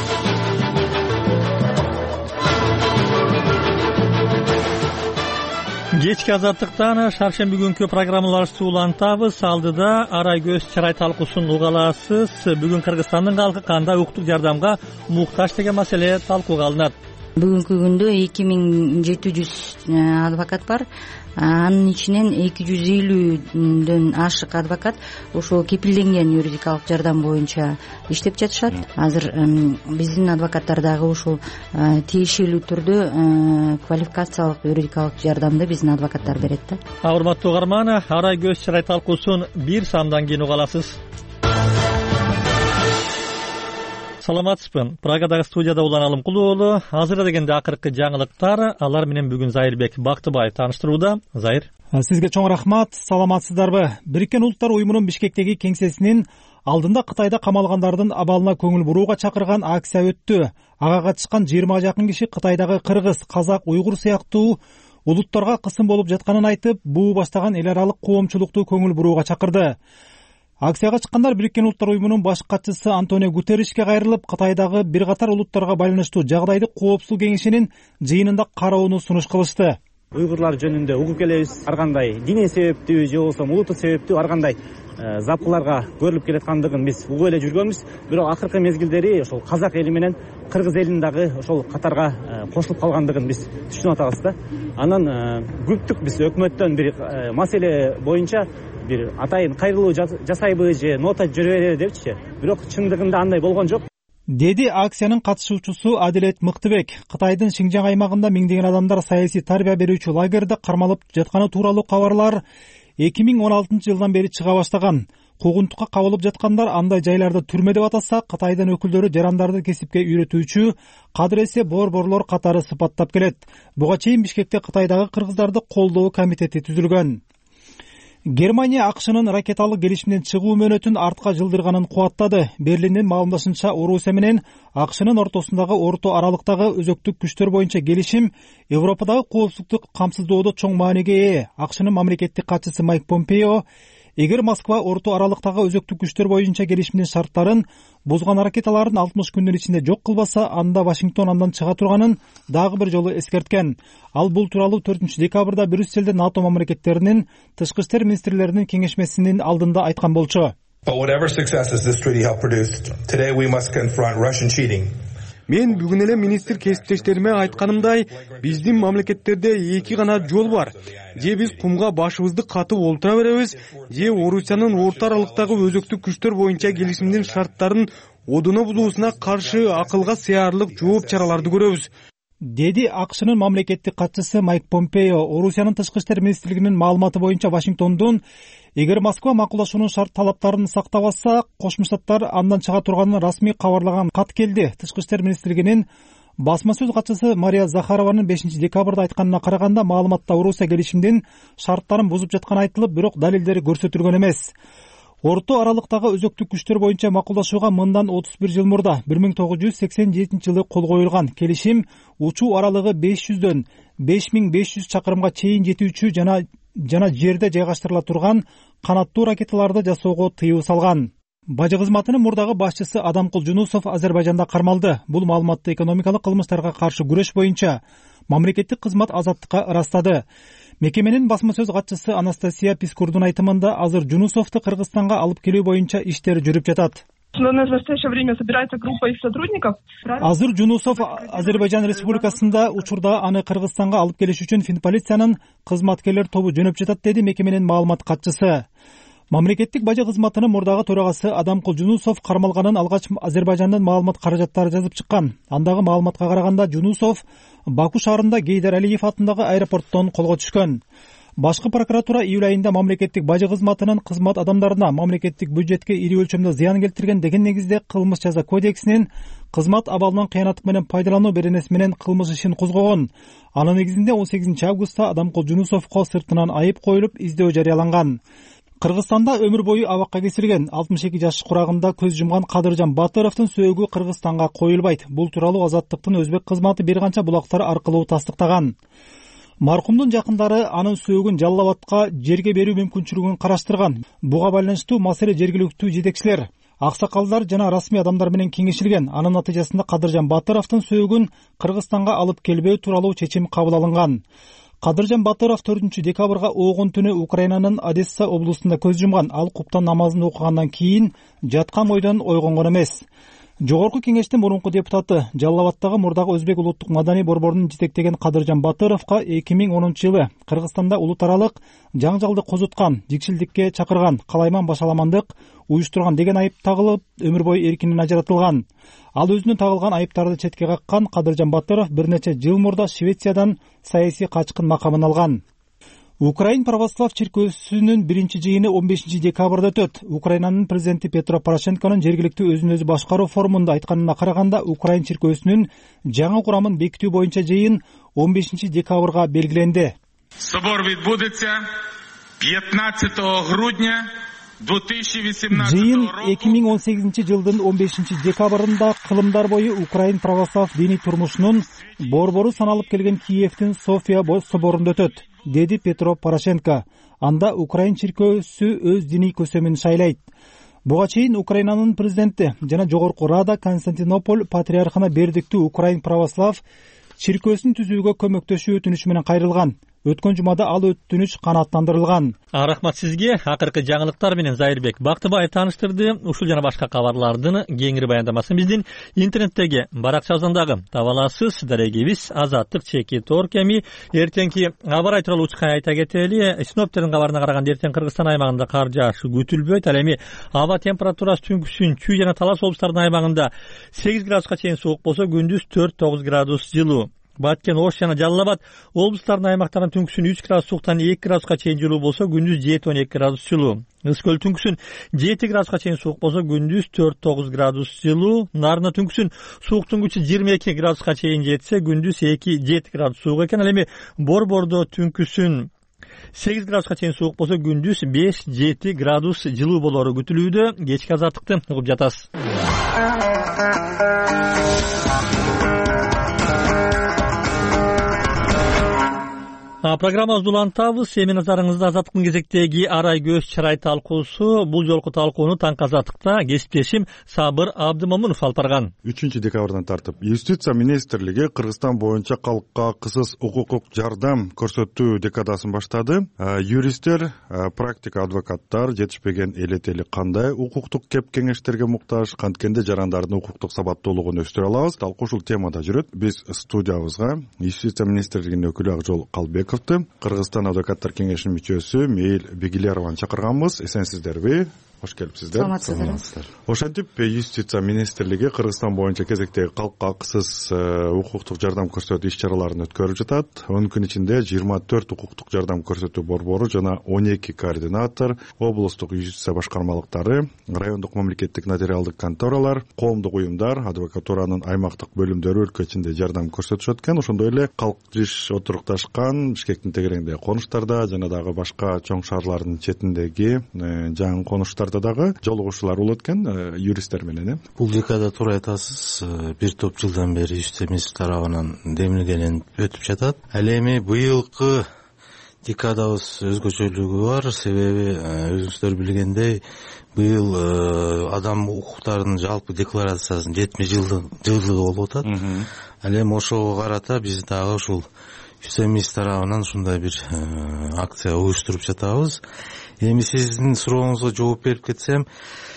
Кечки Азаттыктан шаршемби күнкү программаларыбызды улантабыз. Алдыда арай көз чырай талкуусун уга аласыз. Бүгүн Кыргызстандын калкы кандай укуктук жардамга муктаж деген маселе талкууга алынат. Бүгүнкү күндө эки миң жети жүз адвокат бар. Анын ичинен эки жүз элүүдөн ашык адвокат ошол кепилденген юридикалык жардам боюнча иштеп жатышат. Азыр биздин адвокаттар дагы ушул тиешелүү түрдө квалификациялык юридикалык жардамды биздин адвокаттар берет да. Урматтуу угарман, арай көз чырай талкуусун бир саамдан кийин уга аласыз. Саламатсызбы. Прагадагы студияда Улан Алымкул уулу. Азыр дегенде акыркы жаңылыктар, алар менен бүгүн Зайырбек Бактыбаев тааныштырууда. Зайыр. Сизге чоң рахмат. Саламатсыздарбы? Бириккен Улуттар уюмунун Бишкектеги кеңсесинин алдында Кытайда камалгандардын абалына көңүл бурууга чакырган акция өттү. Ага катышкан жыйырмага жакын киши Кытайдагы кыргыз, казак, уйгур сыяктуу улуттарга кысым болуп жатканын айтып, буу баштаган эл аралык коомчулукту көңүл бурууга чакырды. Акцияга чыккандар Бириккен Улуттар уюмунун баш катчысы Антонио Гутерришке кайрылып, Кытайдагы бир катар улуттарга байланыштуу жагдайды коопсуздук кеңешинин жыйынында кароону сунуш кылышты. Уйгурлар жөнүндө угуп келебиз. Ар кандай диний себептүү же болбосо улуттук себептүү ар кандай запкыларга көрүлүп келаткандыгын биз угуп эле жүргөнбүз. Бирок акыркы мезгилдери ошол казак эли менен кыргыз элинин дагы ошол катарга кошулуп калгандыгын биз түшүнүп атабыз да. Анан күттүк биз өкмөттөн бир маселе боюнча бир атайын кайрылуу жасайбы же нота жүрө берели депчи. Бирок чындыгында андай болгон жок. Деди акциянын катышуучусу Адилет Мыктыбек. Кытайдын Шинжаң аймагында миңдеген адамдар саясий тарбия берүүчү лагерде кармалып жатканы тууралуу кабарлар эки миң он алтынчы жылдан бери чыга баштаган. Куугунтукка кабылып жаткандар андай жайларды түрмө деп атаса, Кытайдын өкүлдөрү жарандарды кесипке үйрөтүүчү кадыресе борборлор катары сыпаттап келет. Буга чейин Бишкекте Кытайдагы кыргыздарды колдоо комитети түзүлгөн. Германия АКШнын ракеталык келишимден чыгуу мөөнөтүн артка жылдырганын кубаттады. Берлиндин маалымдашынча, Орусия менен АКШнын ортосундагы орто аралыктагы өзөктүк күчтөр боюнча келишим Европадагы коопсуздукту камсыздоодо чоң мааниге ээ. АКШнын мамлекеттик катчысы Майк Помпео, эгер Москва орто аралыктагы өзөктүк күчтөр боюнча келишимдин шарттарын бузган ракеталарын алтымыш күндүн ичинде жок кылбаса, анда Вашингтон андан чыга турганын дагы бир жолу эскерткен. Ал бул тууралуу төртүнчү декабрда Брюсселде НАТО мамлекеттеринин тышкы иштер министрлеринин кеңешмесинин алдында айткан болчу. Мен бүгүн эле министр кесиптештериме айтканымдай, биздин мамлекеттерде эки гана жол бар. Же биз кумга башыбызды катып олтура беребиз, же Орусиянын орто аралыктагы өзөктүк күчтөр боюнча келишимдин шарттарын одуна бузуусуна каршы акылга сыярлык жооп чараларды көрөбүз, деди АКШнын мамлекеттик катчысы Майк Помпео. Орусиянын тышкы иштер министрлигинин маалыматы боюнча, Вашингтондун эгер Москва макулдашуунун шарт талаптарын сактабаса, Кошмо Штаттар андан чыга турганын расмий кабарлаган кат келди. Тышкы иштер министрлигинин басма сөз катчысы Мария Захарованын бешинчи декабрда айтканына караганда, маалыматта Орусия келишимдин шарттарын бузуп жатканы айтылып, бирок далилдери көрсөтүлгөн эмес. Орто аралыктагы өзөктүк күчтөр боюнча макулдашууга мындан отуз бир жыл мурда бир миң тогуз жүз сексен жетинчи жылы кол коюлган. Келишим учуу аралыгы беш жүздөн беш миң беш жүз чакырымга чейин жетүүчү жана жана жерде жайгаштырыла турган канаттуу ракеталарды жасоого тыюу салган. Бажы кызматынын мурдагы башчысы Адамкул Жунусов Азербайжанда кармалды. Бул маалыматты экономикалык кылмыштарга каршы күрөш боюнча мамлекеттик кызмат азаттыкка ырастады. Мекеменин басма сөз катчысы Анастасия Пискурдун айтымында, азыр Жунусовду Кыргызстанга алып келүү боюнча иштер жүрүп жатат. В настоящее время собирается группа их сотрудников. Азыр Жунусов Азербайжан Республикасында учурда аны Кыргызстанга алып келиш үчүн Финполициянын кызматкерлер тобу жөнөп жатат, деди мекеменин маалымат катчысы. мамлекеттик бажы кызматынын мурдагы төрагасы Адамкул Жунусов кармалганын алгач Азербайжандын маалымат каражаттары жазып чыккан. Андагы маалыматка караганда Жунусов Баку шаарында Гейдар Алиев атындагы аэропорттон колго түшкөн. Башкы прокуратура июль айында мамлекеттик бажы кызматынын кызмат адамдарына мамлекеттик бюджетке ири өлчөмдө зыян келтирген деген негизде кылмыш жаза кодексинин кызмат абалынан кыянаттык менен пайдалануу беренеси менен кылмыш ишин козгогон. Анын негизинде он сегизинчи августта Адамкул Жунусовго сыртынан айып коюлуп издөө жарыяланган. Кыргызстанда өмүр бою абакка кесилген алтымыш эки жаш курагында көз жумган Кадыржан Батыровдун сөөгү Кыргызстанга коюлбайт. Бул тууралуу Азаттыктын өзбек кызматы бир канча булактар аркылуу тастыктаган. Маркумдун жакындары анын сөөгүн Жалал Абадка жерге берүү мүмкүнчүлүгүн караштырган. Буга байланыштуу маселе жергиликтүү жетекчилер, аксакалдар жана расмий адамдар менен кеңешилген. Анын натыйжасында Кадыржан Батыровдун сөөгүн Кыргызстанга алып келбөө тууралуу чечим кабыл алынган. Кадыржан Батыров төртүнчү декабрга оогун түнү Украинанын Одесса облусунда көз жумган. Ал куптан намазын окугандан кийин жаткан ойдон ойгонгон эмес. Жогорку кеңештин мурунку депутаты, Жалал Абадтагы мурдагы өзбек улуттук маданий борборунун жетектеген Кадыржан Батыровго эки миң онунчу жылы Кыргызстанда улут аралык жаңжалды козуткан, жикшилдикке чакырган, калайман башаламандык уюштурган деген айып тагылып, өмүр бою эркинен ажыратылган. Ал өзүнүн тагылган айыптарды четке каккан. Кадыржан Батыров бир нече жыл мурда Швециядан саясий качкын макамын алган. Украин православ чиркөөсүнүн биринчи жыйыны он бешинчи декабрда өтөт. Украинанын президенти Петро Порошенконун жергиликтүү өзүн өзү башкаруу форумунда айтканына караганда, Украин чиркөөсүнүн жаңы курамын бекитүү боюнча жыйын он бешинчи декабрга белгиленди. Собор відбудеться пятнадцатого грудня две тысячи восемнадцатого Жыйын года. эки миң он сегизинчи жылдын он бешинчи декабрында кылымдар бою Украин православ диний турмушунун борбору саналып келген Киевдин София соборунда өтөт, деди Петро Порошенко. Анда Украин чиркөөсү өз диний көсөмүн шайлайт. Буга чейин Украинанын президенти жана Жогорку Рада Константинополь патриархына бердиктүү Украин православ чиркөөсүн түзүүгө көмөктөшүү өтүнүшү менен кайрылган. Өткөн жумада ал өтүнүч канааттандырылган. Рахмат сизге. Акыркы жаңылыктар менен Зайырбек Бактыбаев тааныштырды. Ушул жана башка кабарлардын кеңири баяндамасын биздин интернеттеги баракчабыздан дагы таба аласыз. Дарегибиз Азаттык чекит точка орг эми. Эртеңки аба ырайы тууралуу учка айта кетели. Синоптиктердин кабарына караганда эртең Кыргызстан аймагында кар жаашы күтүлбөйт. Ал эми аба температурасы түнкүсүн Чүй жана Талас облустарынын аймагында сегиз градуска чейин суук болсо, күндүз төрт тогуз градус жылуу. Баткен, Ош жана Жалал Абад облустарынын аймактарынын түнкүсүн үч градус сууктан эки градуска чейин жылуу болсо, күндүз жети он эки градус жылуу. Ысык көл түнкүсүн жети градуска чейин суук болсо, күндүз төрт тогуз градус жылуу. Нарына түнкүсүн сууктун күчү жыйырма эки градуска чейин жетсе, күндүз эки жети градус суук экен. Ал эми Борбордо түнкүсүн сегиз градуска чейин суук болсо, күндүз беш жети градус жылуу болору күтүлүүдө. Кечки азаттыкты угуп жатасыз. Программабызды улантабыз. Эми назарыңызда Азаттыктын кезектеги арай көз чырай талкуусу. Бул жолку талкууну таңкы Азаттыкта кесиптешим Сабыр Абдымомунов алып барган. үчүнчү декабрдан тартып Юстиция министрлиги Кыргызстан боюнча калкка кысыс укуктук жардам көрсөтүү декадасын баштады. Юристтер, практика адвокаттар жетишпеген элетели кандай укуктук кеп кеңештерге муктаж, канткенде жарандардын укуктук сабаттуулугун өстүрө алабыз. Талкуу ушул темада жүрөт. Биз студиябызга Юстиция министрлигинин өкүлү Акжол Калбек, Кыргызстан адвокаттар кеңешинин мүчөсү Мейил Бегилерованы чакырганбыз. Эсенсиздерби? Кош келипсиздер. Саламатсыздар. Ошентип Юстиция министрлиги Кыргызстан боюнча кезектеги калкка кысыс укуктук жардам көрсөтүү иш-чараларын өткөрүп жатат. он күн ичинде жыйырма төрт укуктук жардам көрсөтүү борбору жана он эки координатор, облустук юстиция башкармалыктары, райондук мамлекеттик нотариалдык конторалар, коомдук уюмдар, адвокатуранын аймактык бөлүмдөрү өлкө ичинде жардам көрсөтүшөт экен. Ошондой эле калк жиш отурукташкан Бишкектин тегерегиндеги конуштарда жана дагы башка чоң шаарлардын четиндеги жаңы конуштар дагы жолугушуулар болот экен юристтер менен. Бул декада туура айтасыз. Бир топ жылдан бери Юстиция министрлиги тарабынан демилгенен өтүп жатат. Ал эми быйылкы декадабыз өзгөчөлүгү бар. Себеби өзүңүздөр билгендей, быйыл адам укуктарынын жалпы декларациясынын жетимиш жылдыгы болуп атат. Ал эми ошого карата биз дагы ушул Юстиция министрлиги тарабынан ушундай бир акция уюштуруп жатабыз. Эми сиздин сурооңузга жооп берип кетсем,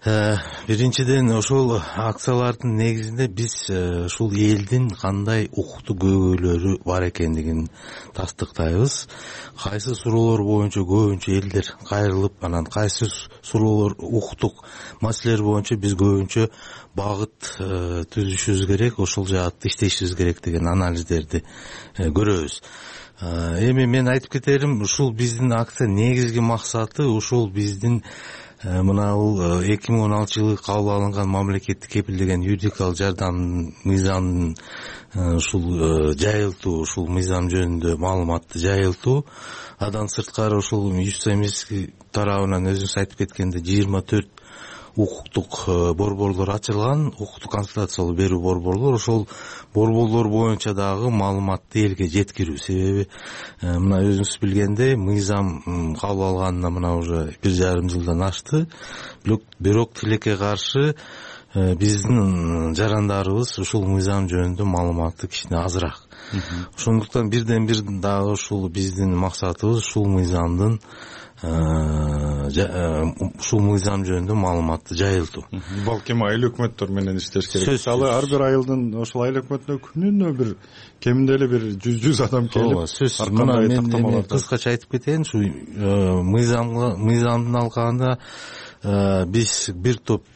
биринчиден ошол акциялардын негизинде биз ушул элдин кандай укуктуу көйгөйлөрү бар экендигин тастыктайбыз. Кайсы суроолор боюнча көбүнчө элдер кайрылып, анан кайсы суроолор укуктук маселелер боюнча биз көбүнчө багыт түзүшүбүз керек, ошол жаатта иштешибиз керек деген анализдерди көрөбүз. Эми мен айтып кетерим, ушул биздин акция негизги максаты ушул биздин мына бул эки миң он алтынчы жылы кабыл алынган мамлекеттик кепилдеген юридикалык жардам мыйзамын ушул жайылтуу, ушул мыйзам жөнүндө маалыматты жайылтуу. Андан сырткары ушул Юстемирский тарабынан өзүңүз айтып кеткендей жыйырма төрт укуктук борборлор ачылган, укуктук консультациялар берүү борборлор. Ошол борборлор боюнча дагы маалыматты элге жеткирүү. Себеби мына өзүңүз билгендей мыйзам кабыл алганына мына уже бир жарым жылдан ашты. Бирок тилекке каршы биздин жарандарыбыз ушул мыйзам жөнүндө маалыматты кичине азыраак. Ошондуктан бирден бир дагы ушул биздин максатыбыз ушул мыйзамдын ушул мыйзам жөнүндө маалыматты жайылтуу. Балким айыл өкмөттөр менен иштеш керек. Мисалы ар бир айылдын ошол айыл өкмөтүнө күнүнө бир кеминде эле бир жүз жүз адам келип, ар кандай тактамаларды кыскача айтып кетейин. Ушу мыйзамга мыйзамдын алкагында биз бир топ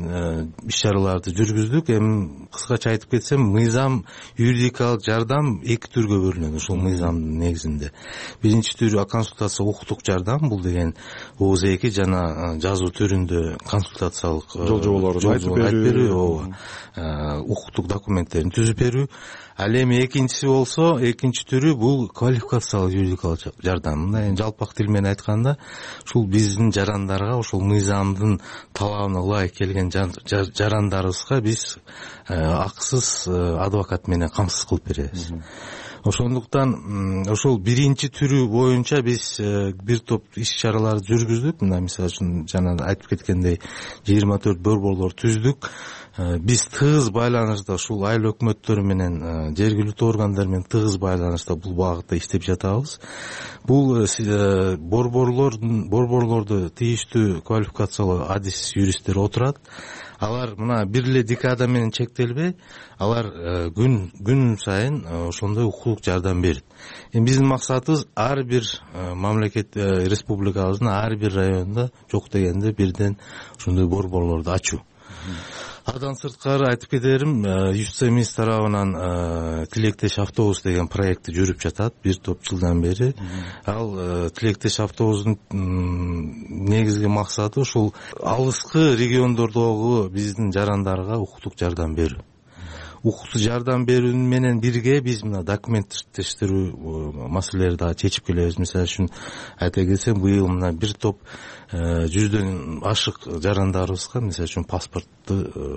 иш чараларды жүргүздүк. Эми кыскача айтып кетсем, мыйзам юридикалык жардам эки түргө бөлүнөт ушул мыйзамдын негизинде. Биринчи түрү консультация укуктук жардам, бул деген ооз эки жана жазуу түрүндө консультациялык жол жоболорду айтып берүү, укуктук документтерин түзүп берүү. Ал эми экинчиси болсо, экинчи түрү бул квалификациялык юридикалык жардам. Мындай жалпак тил менен айтканда, ушул биздин жарандарга, ушул мыйзамдын талабына ылайык келген жарандарыбызга биз акысыз адвокат менен камсыз кылып беребиз. Ошондуктан ошол биринчи түрү боюнча биз бир топ иш чараларды жүргүздүк. Мына мисалы үчүн жана айтып кеткендей жыйырма төрт борборлор түздүк. Биз тыгыз байланышта ушул айыл өкмөттөрү менен, жергиликтүү органдар менен тыгыз байланышта бул багытта иштеп жатабыз. Бул борборлордун борборлордо тийиштүү квалификациялуу адис юристтер отурат. Алар мына бир эле декада менен чектелбей, алар күн күн сайын ошондой укуктук жардам берет. Эми биздин максатыбыз ар бир мамлекет республикабыздын ар бир районунда жок дегенде бирден ошондой борборлорду ачуу. Адан сырткары айтып кетерим, Юстемис тарабынан Тилектеш автобус деген проекти жүрүп жатат бир топ жылдан бери. Ал Тилектеш автобустун негизги максаты ушул алыскы региондордогу биздин жарандарга укуктук жардам берүү. Укуктук жардам берүү менен бирге биз мына документтештирүү маселелерди да чечип келебиз. Мисалы үчүн айта кетсем, быйыл мына бир топ жүздөн ашык жарандарыбызга мисалы үчүн паспортту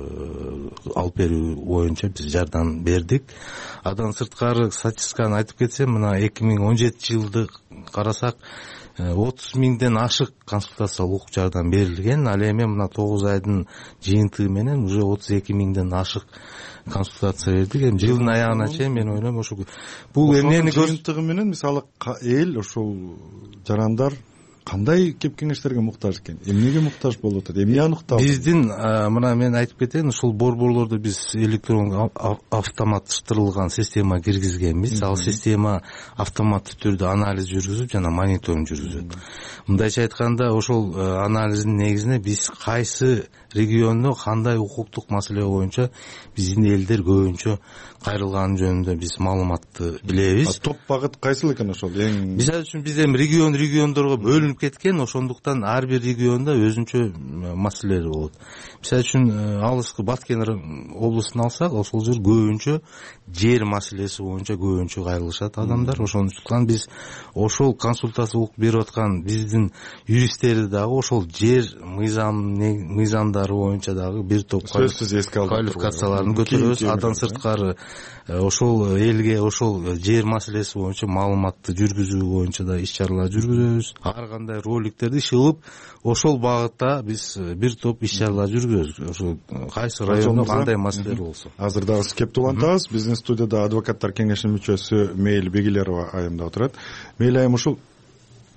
алып берүү боюнча биз жардам бердик. Адан сырткары статистиканы айтып кетсем, мына эки миң он жетинчи жылды карасак отуз миңден ашык консультациялык жардам берилген. Ал эми мына тогуз айдын жыйынтыгы менен уже отуз эки миңден ашык консультация бердик. Эми жылдын аягына чейин мен ойлойм ошол бул эмнени жыйынтыгы менен мисалы эл ошол жарандар кандай кеп кеңештерге муктаж экен, эмнеге муктаж болуп атат, эмне аныкталды? Биздин мына мен айтып кетейин, ушул борборлордо биз электрон автоматташтырылган система киргизгенбиз. Ал система автоматтуу түрдө анализ жүргүзүп жана мониторинг жүргүзөт. Мындайча айтканда, ошол анализдин негизинде биз кайсы региондо кандай укуктук маселе боюнча биздин элдер көбүнчө кайрылганы жөнүндө биз маалыматты билебиз. Топ багыт кайсыл экен ошол? Эң мисалы үчүн биз эми регион региондорго бөлүнүп кеткен, ошондуктан ар бир региондо өзүнчө маселелери болот. Мисалы үчүн алыскы Баткен облусун алсак, ошол жер көбүнчө жер маселеси боюнча көбүнчө кайрылышат адамдар. Ошондуктан биз ошол консультация берип аткан биздин юристтерди дагы ошол жер мыйзам мыйзамдары боюнча дагы бир топ квалификацияларын көтөрөбүз. Адан сырткары ошол элге ошол жер маселеси боюнча маалыматты жүргүзүү боюнча да иш чаралар жүргүзөбүз. Ар кандай роликтерди чыгып ошол багытта биз бир топ иш чаралар жүргүзөбүз. Ошол кайсы райондо кандай маселе болсо. Азыр дагы кеп улантабыз. Биздин студияда адвокаттар кеңешинин мүчөсү Мейил Бегилерова айымда отурат. Мейил айым, ушул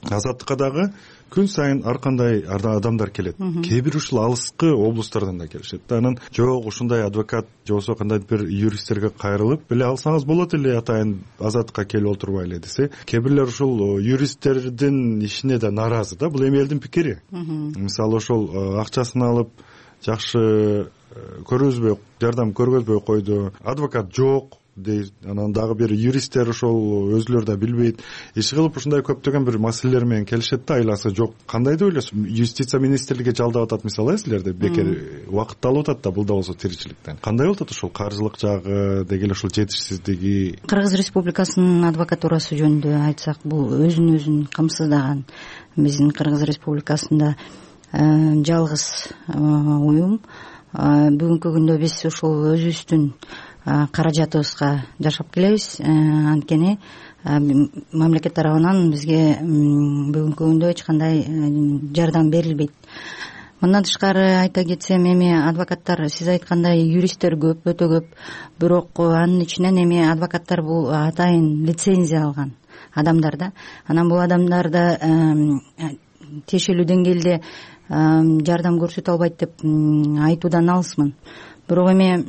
азаттыкка дагы күн сайын ар кандай адамдар келет. Кээ бир ушул алыскы облустардан да келишет. Анан жок ушундай адвокат же болбосо кандайдыр бир юристтерге кайрылып беле алсаңыз болот эле атайын азаттыкка келип отурбайлы десе, кээ бирлер ушул юристтердин ишине да нааразы да. Бул эми элдин пикири. Мисалы ошол акчасын алып жакшы көргөзбөй, жардам көргөзбөй койду. Адвокат жок дейт. Анан дагы бир юристтер ошол өзүлөрү да билбейт. Иш кылып ушундай көптөгөн бир маселелер менен келишет да, айласы жок. Кандай деп ойлойсуз? Юстиция министрлиги жалдап атат мисалы, силерде бекер убакытты алып атат да, бул да болсо тиричиликтен. Кандай болуп атат ошол каржылык жагы, деги эле ошол жетишсиздиги? Кыргыз Республикасынын адвокатурасы жөнүндө айтсак, бул өзүн өзүн камсыздаган биздин Кыргыз Республикасында жалгыз уюм. Бүгүнкү күндө биз ушул өзүбүздүн каражатыбызга жашап келебиз. Анткени мамлекет тарабынан бизге бүгүнкү күндө эч кандай жардам берилбейт. Мындан тышкары айта кетсем, эми адвокаттар, сиз айткандай, юристтер көп, өтө көп. Бирок анын ичинен эми адвокаттар бул атайын лицензия алган адамдар да. Анан бул адамдарда тиешелүү деңгээлде жардам көрсөтө албайт деп айтуудан алысмын. Бирок эми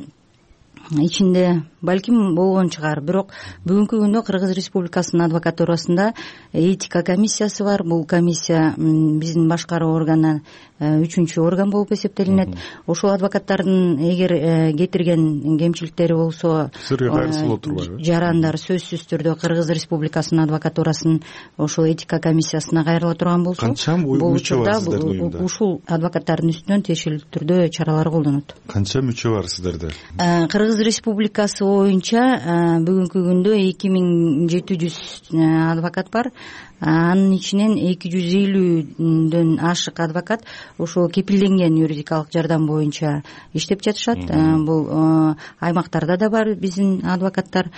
ичинде балким болгон чыгар. Бирок бүгүнкү күндө Кыргыз Республикасынын адвокатурасында этика комиссиясы бар. Бул комиссия биздин башкаруу органы үчүнчү орган болуп эсептелинет. Ошол адвокаттардын эгер кетирген кемчиликтери болсо, сизге кайрысы болуп турбайбы? Жарандар сөзсүз түрдө Кыргыз Республикасынын адвокатурасынын ошол этика комиссиясына кайрыла турган болсо, канча мүчө бар сиздердин уюмда? Ушул адвокаттардын үстүнөн тиешелүү түрдө чаралар колдонот. Канча мүчө бар сиздерде? Кыргыз Республикасы боюнча бүгүнкү күндө эки миң жети жүз адвокат бар. Анын ичинен эки жүз элүүдөн ашык адвокат ошол кепилденген юридикалык жардам боюнча иштеп жатышат. Бул аймактарда да бар биздин адвокаттар.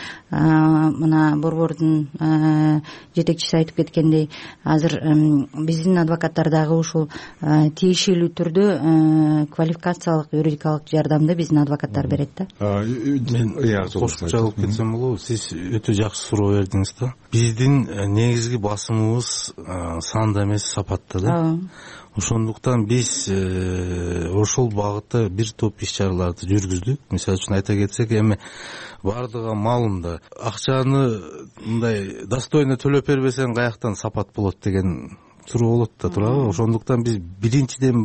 Мына борбордун жетекчиси айтып кеткендей, азыр биздин адвокаттар дагы ушул тиешелүү түрдө квалификациялык юридикалык жардамды биздин адвокаттар берет да. Мен кошумча алып кетсем болобу? Сиз өтө жакшы суроо бердиңиз да. Биздин негизги басымыбыз санда эмес, сапатта да. Ошондуктан биз ошол багытта бир топ иш-чараларды жүргүздүк. Мисалы үчүн айта кетсек, эми бардыгы малымда акчаны мындай достойно төлөп бербесең каяктан сапат болот деген суроо болот да, туурабы? Ошондуктан биз биринчиден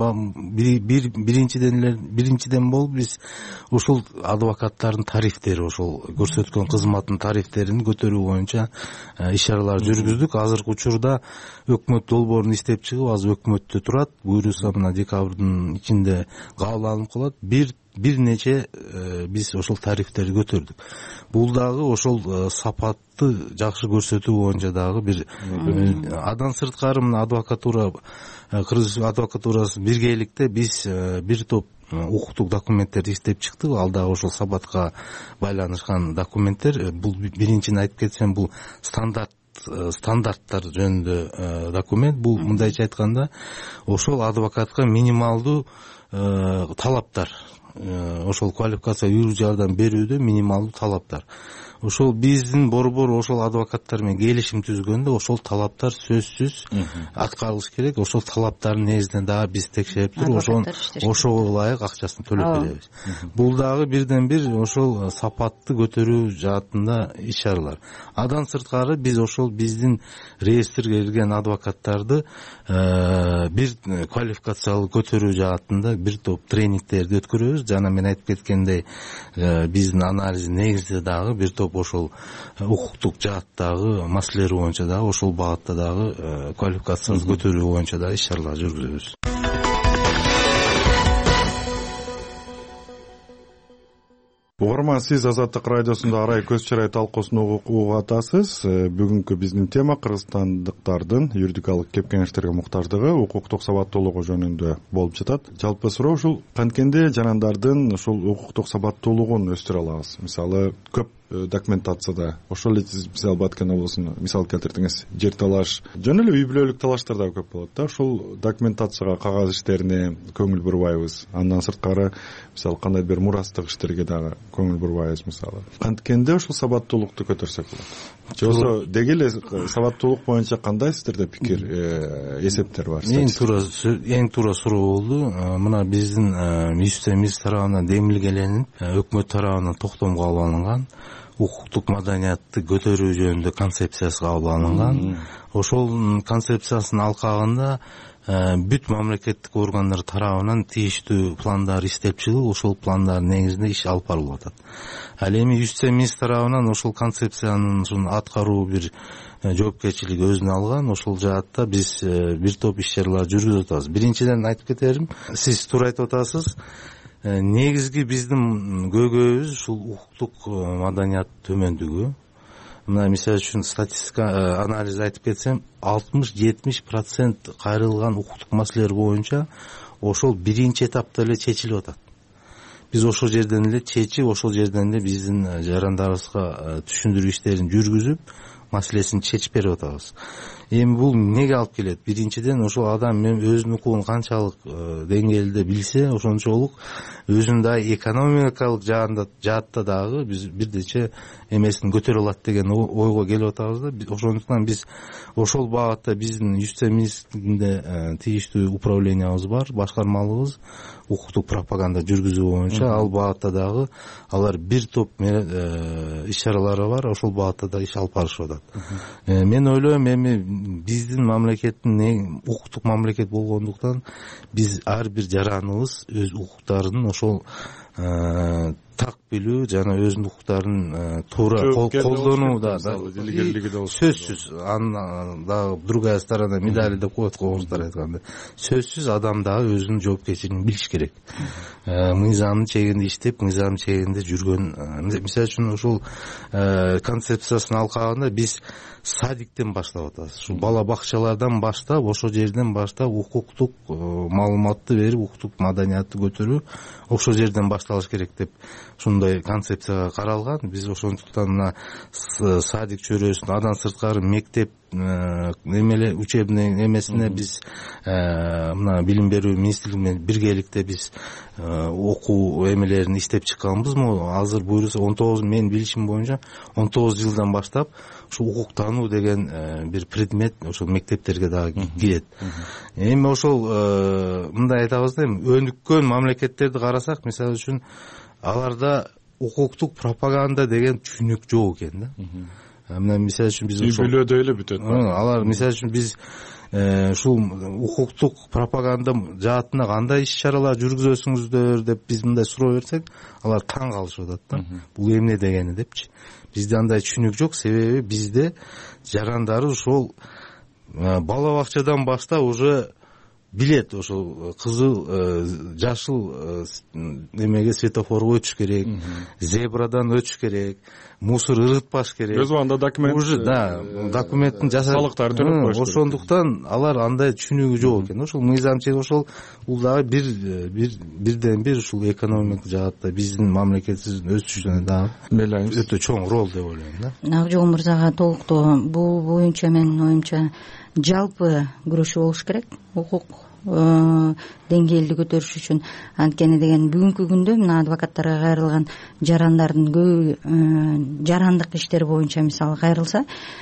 биринчиден эле биринчиден болуп биз ушул адвокаттардын тарифтери, ошол көрсөткөн кызматтын тарифтерин көтөрүү боюнча иш-чаралар жүргүздүк. Азыркы учурда өкмөт долбоорун иштеп чыгып, азыр өкмөттө турат. Буюрса мына декабрдын ичинде кабыл алынып калат. Бир бир нече биз ошол тарифтерди көтөрдүк. Бул дагы ошол сапатты жакшы көрсөтүү боюнча дагы бир адан сырткары мына адвокатура, Кыргыз адвокатурасы биргеликте биз бир топ укуктук документтерди иштеп чыктык. Ал дагы ошол сапатка байланышкан документтер. Бул биринчиден айтып кетсем, бул стандарт стандарттар жөнүндө документ. Бул мындайча айтканда ошол адвокатка минималдуу талаптар, ошол квалификация юридик жардам берүүдө минималдуу талаптар. Ошол биздин борбор ошол адвокаттар менен келишим түзгөндө ошол талаптар сөзсүз аткарылыш керек. Ошол талаптардын негизинен дагы биз текшерип туруп, ошол ошого ылайык акчасын төлөп беребиз. Бул дагы бирден бир ошол сапатты көтөрүү жаатында иш-чаралар. Адан сырткары биз ошол биздин реестрге кирген адвокаттарды бир квалификациялуу көтөрүү жаатында бир топ тренингтерди өткөрөбүз. Жана мен айтып кеткендей, биздин анализдин негизинде дагы бир топ ошол укуктук жааттагы маселелер боюнча дагы ошол багытта дагы квалификацияны көтөрүү боюнча дагы иш-чаралар жүргүзөбүз. Угарман, сиз Азаттык радиосунда арай көз чырай талкуусун угуп атасыз. Бүгүнкү биздин тема кыргызстандыктардын юридикалык кепкенештерге муктаждыгы, укуктук сабаттуулугу жөнүндө болуп жатат. Жалпы суроо ушул канткенде жарандардын ушул укуктук сабаттуулугун өстүрө алабыз. Мисалы, көп документацияда ошол эле сиз мисалы Баткен облусун мисал келтирдиңиз, жер талаш жөн эле үй бүлөлүк талаштар да көп болот да. Ошол документацияга, кагаз иштерине көңүл бурбайбыз. Андан сырткары мисалы кандайдыр бир мурастык иштерге дагы көңүл бурбайбыз мисалы. Анткенде ошол сабаттуулукту көтөрсөк болот. Же болбосо деги эле сабаттуулук боюнча кандай сиздерде пикир, эсептер бар? Эң туура эң туура суроо болду. Мына биздин Юстемиз тарабынан демилгеленип, өкмөт тарабынан токтомго алып алынган укуктук маданиятты көтөрүү жөнүндө концепциясы кабыл алынган. Ошол концепциясынын алкагында бүт мамлекеттик органдар тарабынан тийиштүү пландар иштеп чыгып, ошол пландардын негизинде иш алып барылып атат. Ал эми Юстемиз тарабынан ошол концепциянын аткаруу бир жоопкерчилиги өзүнө алган. Ошол жаатта биз бир топ иш чаралар жүргүзүп атабыз. Биринчиден айтып кетерим, сиз туура айтып атасыз. Негизги биздин көйгөйүбүз ушул укуктук маданият төмөндүгү. Мына мисалы үчүн статистика анализ айтып кетсем, алтымыш-жетимиш процент кайрылган укуктук маселелер боюнча ошол биринчи этапта эле чечилип атат. Биз ошол жерден эле чечип, ошол жерден эле биздин жарандарыбызга түшүндүрүү иштерин жүргүзүп, маселесин чечип берип атабыз. Эми бул эмнеге алып келет? Биринчиден ошол адам өзүнүн укугун канчалык деңгээлде билсе, ошончолук өзүнүн да экономикалык жаатта дагы биз бирнече эмесин көтөрө алат деген ойго келип атабыз да. Ошондуктан биз ошол багытта биздин Юстемиздин тийиштүү управлениябыз бар, башкармалыбыз укуктук пропаганда жүргүзүү боюнча. Ал багытта дагы алар бир топ иш чаралары бар, ошол багытта да иш алып барышып атат. Мен ойлойм, эми биздин мамлекеттин укуктук мамлекет болгондуктан биз ар бир жараныбыз өз укуктарын ошол так билүү жана өзүнүн укуктарын туура колдонууда сөзсүз. Анын дагы другая сторона медали деп коет го орустар айтканда. Сөзсүз адам дагы өзүнүн жоопкерчилигин билиш керек. Мыйзамдын чегинде иштеп, мыйзамдын чегинде жүргөн. Мисалы үчүн ушул концепциясынын алкагында биз садиктен баштап атабыз. Ушул бала бакчалардан баштап, ошол жерден баштап укуктук маалыматты берип, укуктук маданиятты көтөрүү ошол жерден башталыш керек деп ушундай концепцияга каралган. Биз ошондуктан мына садик чөйрөсүн, андан сырткары мектеп эмеле учебный эмесине биз мына билим берүү министрлиги менен биргеликте биз окуу эмелерин иштеп чыкканбыз. Азыр буюрса он тогуз, менин билишим боюнча он тогуз жылдан баштап ушу укуктануу деген бир предмет ошол мектептерге дагы кирет. Эми ошол мындай айтабыз да, эми өнүккөн мамлекеттерди карасак, мисалы үчүн аларда укуктук пропаганда деген түшүнүк жок экен да. Мына мисалы үчүн биз ошол үйлөдө эле бүтөт. Алар мисалы үчүн биз ушул укуктук пропаганда жаатына кандай иш чаралар жүргүзөсүңүздөр деп биз мындай суроо берсек, алар таң калышып атат да. Бул эмне дегени депчи. Бизде андай түшүнүк жок, себеби бизде жарандары ошол бала бакчадан баштап уже билет, ошол кызыл, жашыл немеге светофорго өтүш керек, зебрадан өтүш керек, мусор ырытпаш керек. Өз убагында документ уже да, документтин жасап салыктарды төлөп коюш керек. Ошондуктан алар андай түшүнүгү жок экен. Ошол мыйзам чек, ошол бул дагы бир бир бирден бир ушул экономикалык жаатта биздин мамлекетибиздин өсүшүнө дагы өтө чоң роль деп ойлойм да. Акжол мырзага толуктоо, бул боюнча менин оюмча жалпы күрөшүү болуш керек. Укук деңгээлди көтөрүш үчүн. Анткени деген бүгүнкү күндө мына адвокаттарга кайрылган жарандардын көбү жарандык иштер боюнча мисалы кайрылса,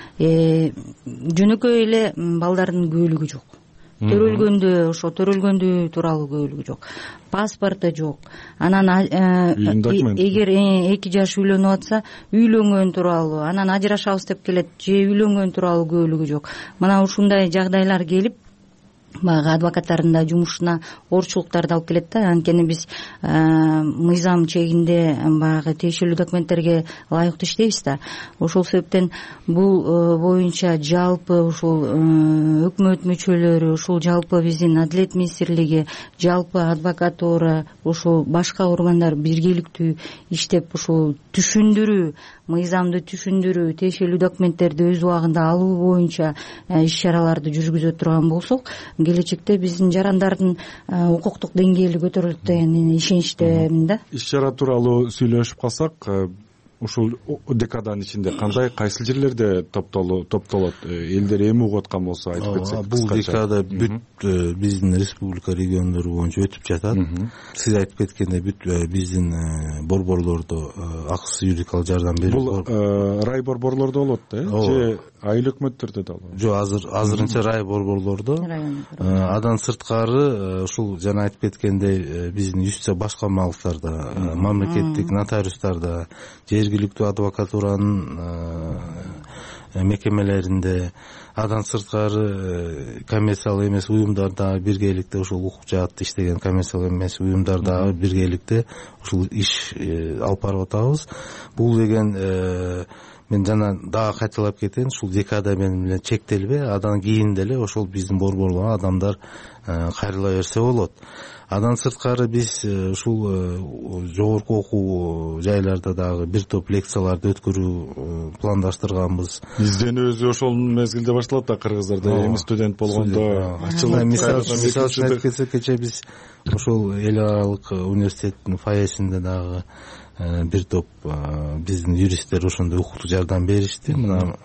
жөнөкөй эле балдардын күбөлүгү жок. Төрөлгөндө, ошо төрөлгөндү тууралуу күбөлүгү жок. Паспорту жок. Анан эгер эки жаш үйлөнүп атса, үйлөнгөн тууралуу, анан ажырашабыз деп келет, же үйлөнгөн тууралуу күбөлүгү жок. Мына ушундай жагдайлар келип баягы адвокаттардын да жумушуна оорчулуктарды алып келет да. Анткени биз мыйзам чегинде баягы тиешелүү документтерге ылайыктуу иштейбиз да. Ошол себептен бул боюнча жалпы ушул өкмөт мүчөлөрү, ушул жалпы биздин Адилет министрлиги, жалпы адвокатура, ушул башка органдар биргеликтүү иштеп ушул түшүндүрүү, мыйзамды түшүндүрүү, тиешелүү документтерди өз убагында алуу боюнча иш чараларды жүргүзө турган болсок, келечекте биздин жарандардын укуктук деңгээли көтөрүлөт деген ишеничтемин да. Иш чара тууралуу сүйлөшүп калсак, ушул декаданын ичинде кандай кайсыл жерлерде топтолот, элдер эми угуп аткан болсо айтып кетсек. Бул декада бүт биздин республика региондору боюнча өтүп жатат. Сиз айтып кеткендей бүт биздин борборлордо акысыз юридикалык жардам берүү. Бул рай борборлордо болот да, же айыл өкмөттөрдө да болот? Жок, азыр азырынча рай борборлордо. Адан сырткары ушул жана айтып кеткендей биздин юстиция башкармалыктарда, мамлекеттик нотариустарда, жергиликтүү адвокатуранын мекемелеринде, адан сырткары коммерциялык эмес уюмдарда биргеликте ушул укук жаатты иштеген коммерциялык эмес уюмдарда биргеликте ушул иш алып барып атабыз. Бул деген мен жана дагы кайталап кетейин, ушул декада менен чектелбей, адан кийин деле ошол биздин борборлорго адамдар кайрыла берсе болот. Адан сырткары биз ушул жогорку окуу жайларда дагы бир топ лекцияларды өткөрүү пландаштырганбыз. Изденүүбүз ошол мезгилде башталат да, кыргыздарда эми студент болгондо ачылып. Мисалы үчүн айтып кетсек, кечээ биз ошол эл аралык университеттин фойесинде дагы бир топ биздин юристтер ошондой укуктук жардам беришти. Мына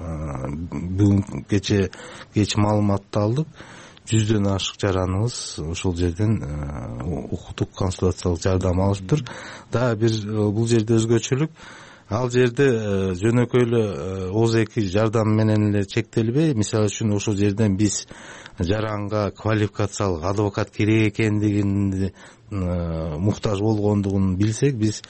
бүгүн кече кеч маалыматты алдык. Жүздөн ашык жараныбыз ошол жерден укуктук консультациялык жардам алышыптыр. Дагы бир бул жерде өзгөчөлүк, ал жерде жөнөкөй эле ооз-эки жардам менен эле чектелбей, мисалы үчүн ошол жерден биз жаранга квалификациялык адвокат керек экендигин, муктаж болгондугун билсек, биз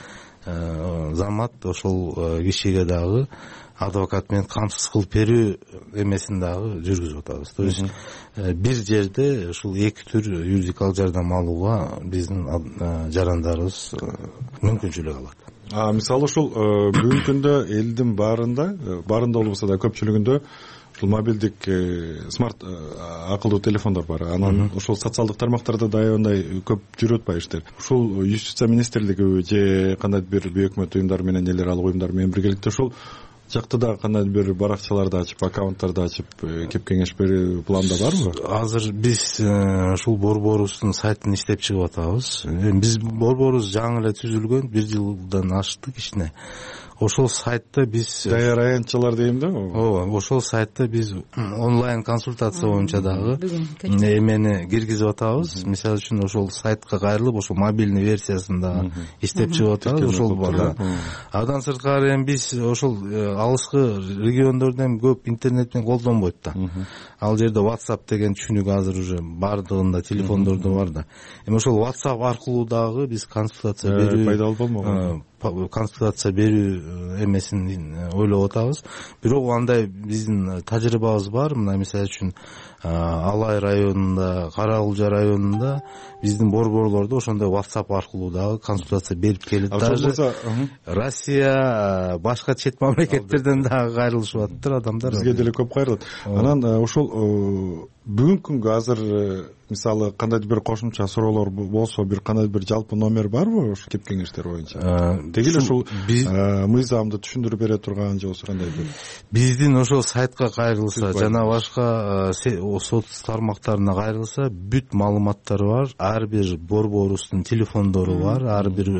замат ошол кишиге дагы адвокат менен камсыз кылып берүү эмесин дагы жүргүзүп атабыз. То есть бир жерде ушул эки түр юридикалык жардам алууга биздин жарандарыбыз мүмкүнчүлүк алат. А мисалы ушул бүгүнкү күндө элдин баарында, баарында болбосо да көпчүлүгүндө ушул мобилдик смарт акылдуу телефондор бар. Анан ошол социалдык тармактарда да аябай көп жүрүп атпайбы иштер. Ушул юстиция министрлиги же кандайдыр бир бейөкмөт уюмдар менен, эл аралык уюмдар менен биргеликте ошол жактыда кандайдыр бир баракчаларды ачып, аккаунттарды ачып, кеп кеңеш берүү планда барбы? Азыр биз ушул борборубуздун сайтын иштеп чыгып атабыз. Биз борборубуз жаңы эле түзүлгөн, бир жылдан ашты кичине. Ошол сайтта биз даяр аянтчалар дейм да. Ооба, ошол сайтта биз онлайн консультация боюнча дагы эмени киргизип атабыз. Мисалы үчүн ошол сайтка кайрылып, ошол мобильный версиясында иштеп чыгып атабыз. Ошол бар. Адан сырткары эми биз ошол алыскы региондордо эми көп интернет менен колдонбойт да. Ал жерде WhatsApp деген түшүнүк азыр уже бардыгында телефондордо бар да. Эми ошол WhatsApp аркылуу дагы биз консультация берүү пайдалуу болмогон. консультация берүү эмесин ойлоп атабыз. Бирок андай биздин тажрыйбабыз бар. Мына мисалы үчүн Алай районунда, Кара-Кулжа районунда биздин борборлордо ошондой WhatsApp аркылуу дагы консультация берип келет. Даже Россия, башка чет мамлекеттерден дагы кайрылышып атыптыр адамдар. Бизге деле көп кайрылат. Анан ошол бүгүнкү күнгө азыр мисалы кандайдыр бир кошумча суроолор болсо, бир кандайдыр бир жалпы номер барбы ошо кеп кеңештер боюнча? Деги эле ушул мыйзамды түшүндүрүп бере турган же болбосо кандай бир биздин ошол сайтка кайрылса жана башка сот тармактарына кайрылса бүт маалыматтар бар. Ар бир борборубуздун телефондору бар, ар бир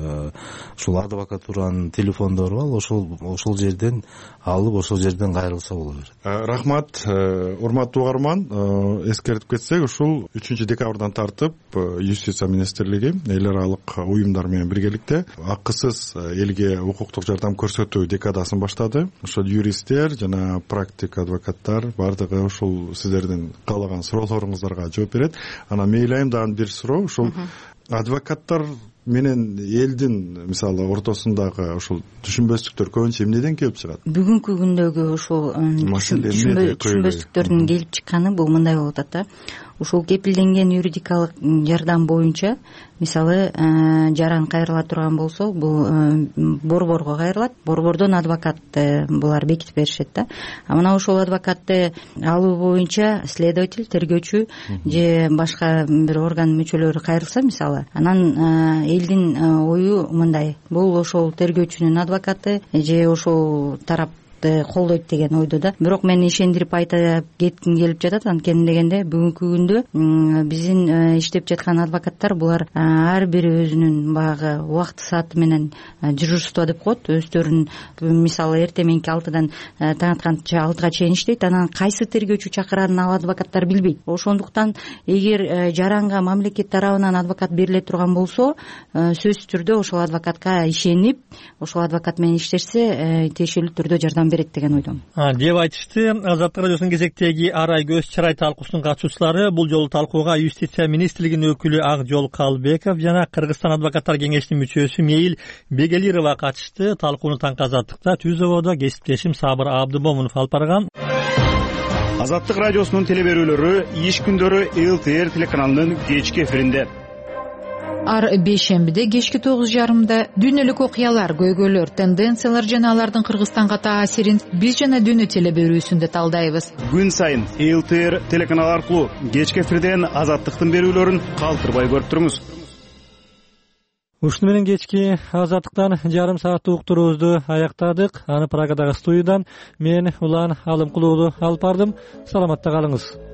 ушул адвокатуранын телефондору бар. Ошол ошол жерден алып, ошол жерден кайрылса боло берет. Рахмат, урматтуу угарман. Эскертип кетсек, ушул үчүнчү декабрдан тартып юстиция министрлиги эл аралык уюмдар менен биргеликте акысыз элге укуктук жардам көрсөтүү декадасын баштады. Ошол юристтер жана практик адвокаттар бардыгы ушул сиздердин каалаган суроолоруңуздарга жооп берет. Анан мейлайым дагы бир суроо, ушул адвокаттар менен элдин мисалы ортосундагы ушул түшүнбөстүктөр көбүнчө эмнеден келип чыгат? Бүгүнкү күндөгү ушул түшүнбөстүктөрдүн келип чыкканы бул мындай болуп атат да. Ушул кепилденген юридикалык жардам боюнча мисалы жаран кайрыла турган болсо, бул борборго кайрылат. Борбордон адвокат булар бекитип беришет да. А мына ошол адвокатты алуу боюнча следователь, тергөөчү же башка бир орган мүчөлөрү кайрылса мисалы, анан элдин ою мындай: бул ошол тергөөчүнүн адвокаты же ошол тарап колдойт деген ойдо да. Бирок мен ишендирип айта кетким келип жатат. Анткени дегенде бүгүнкү күндө биздин иштеп жаткан адвокаттар булар ар бири өзүнүн баягы убакыт сааты менен дежурство деп коет. Өздөрүнүн мисалы эртең мененки алтыдан таң атканча алтыга чейин иштейт. Анан кайсы тергөөчү чакыраарын ал адвокаттар билбейт. Ошондуктан эгер жаранга мамлекет тарабынан адвокат бериле турган болсо, сөзсүз түрдө ошол адвокатка ишенип, ошол адвокат менен иштешсе, тиешелүү түрдө жардам берет деген ойдомун деп айтышты Азаттык радиосунун кезектеги Арай көз чырай талкуусунун катышуучулары. Бул жолу талкууга Юстиция министрлигинин өкүлү Акжол Калбеков жана Кыргызстан адвокаттар кеңешинин мүчөсү Мейил Бегелирова катышты. Талкууну таңкы Азаттыкта түз абада кесиптешим Сабыр Абдыбомунов алып барган. Азаттык радиосунун теле берүүлөрү иш күндөрү эл ти эр телеканалынын кечки эфиринде. Ар бейшембиде кечки тогуз жарымда дүйнөлүк окуялар, көйгөйлөр, тенденциялар жана алардын Кыргызстанга таасирин биз жана дүйнө теле берүүсүндө талдайбыз. Күн сайын эл ти эр телеканалы аркылуу кечки эфирден Азаттыктын берүүлөрүн калтырбай көрүп туруңуз. Ушуну менен кечки Азаттыктан жарым сааттык уктуруубузду аяктадык. Аны Прагадагы студиядан мен Улан Алымкулуулу алып бардым. Саламатта калыңыз.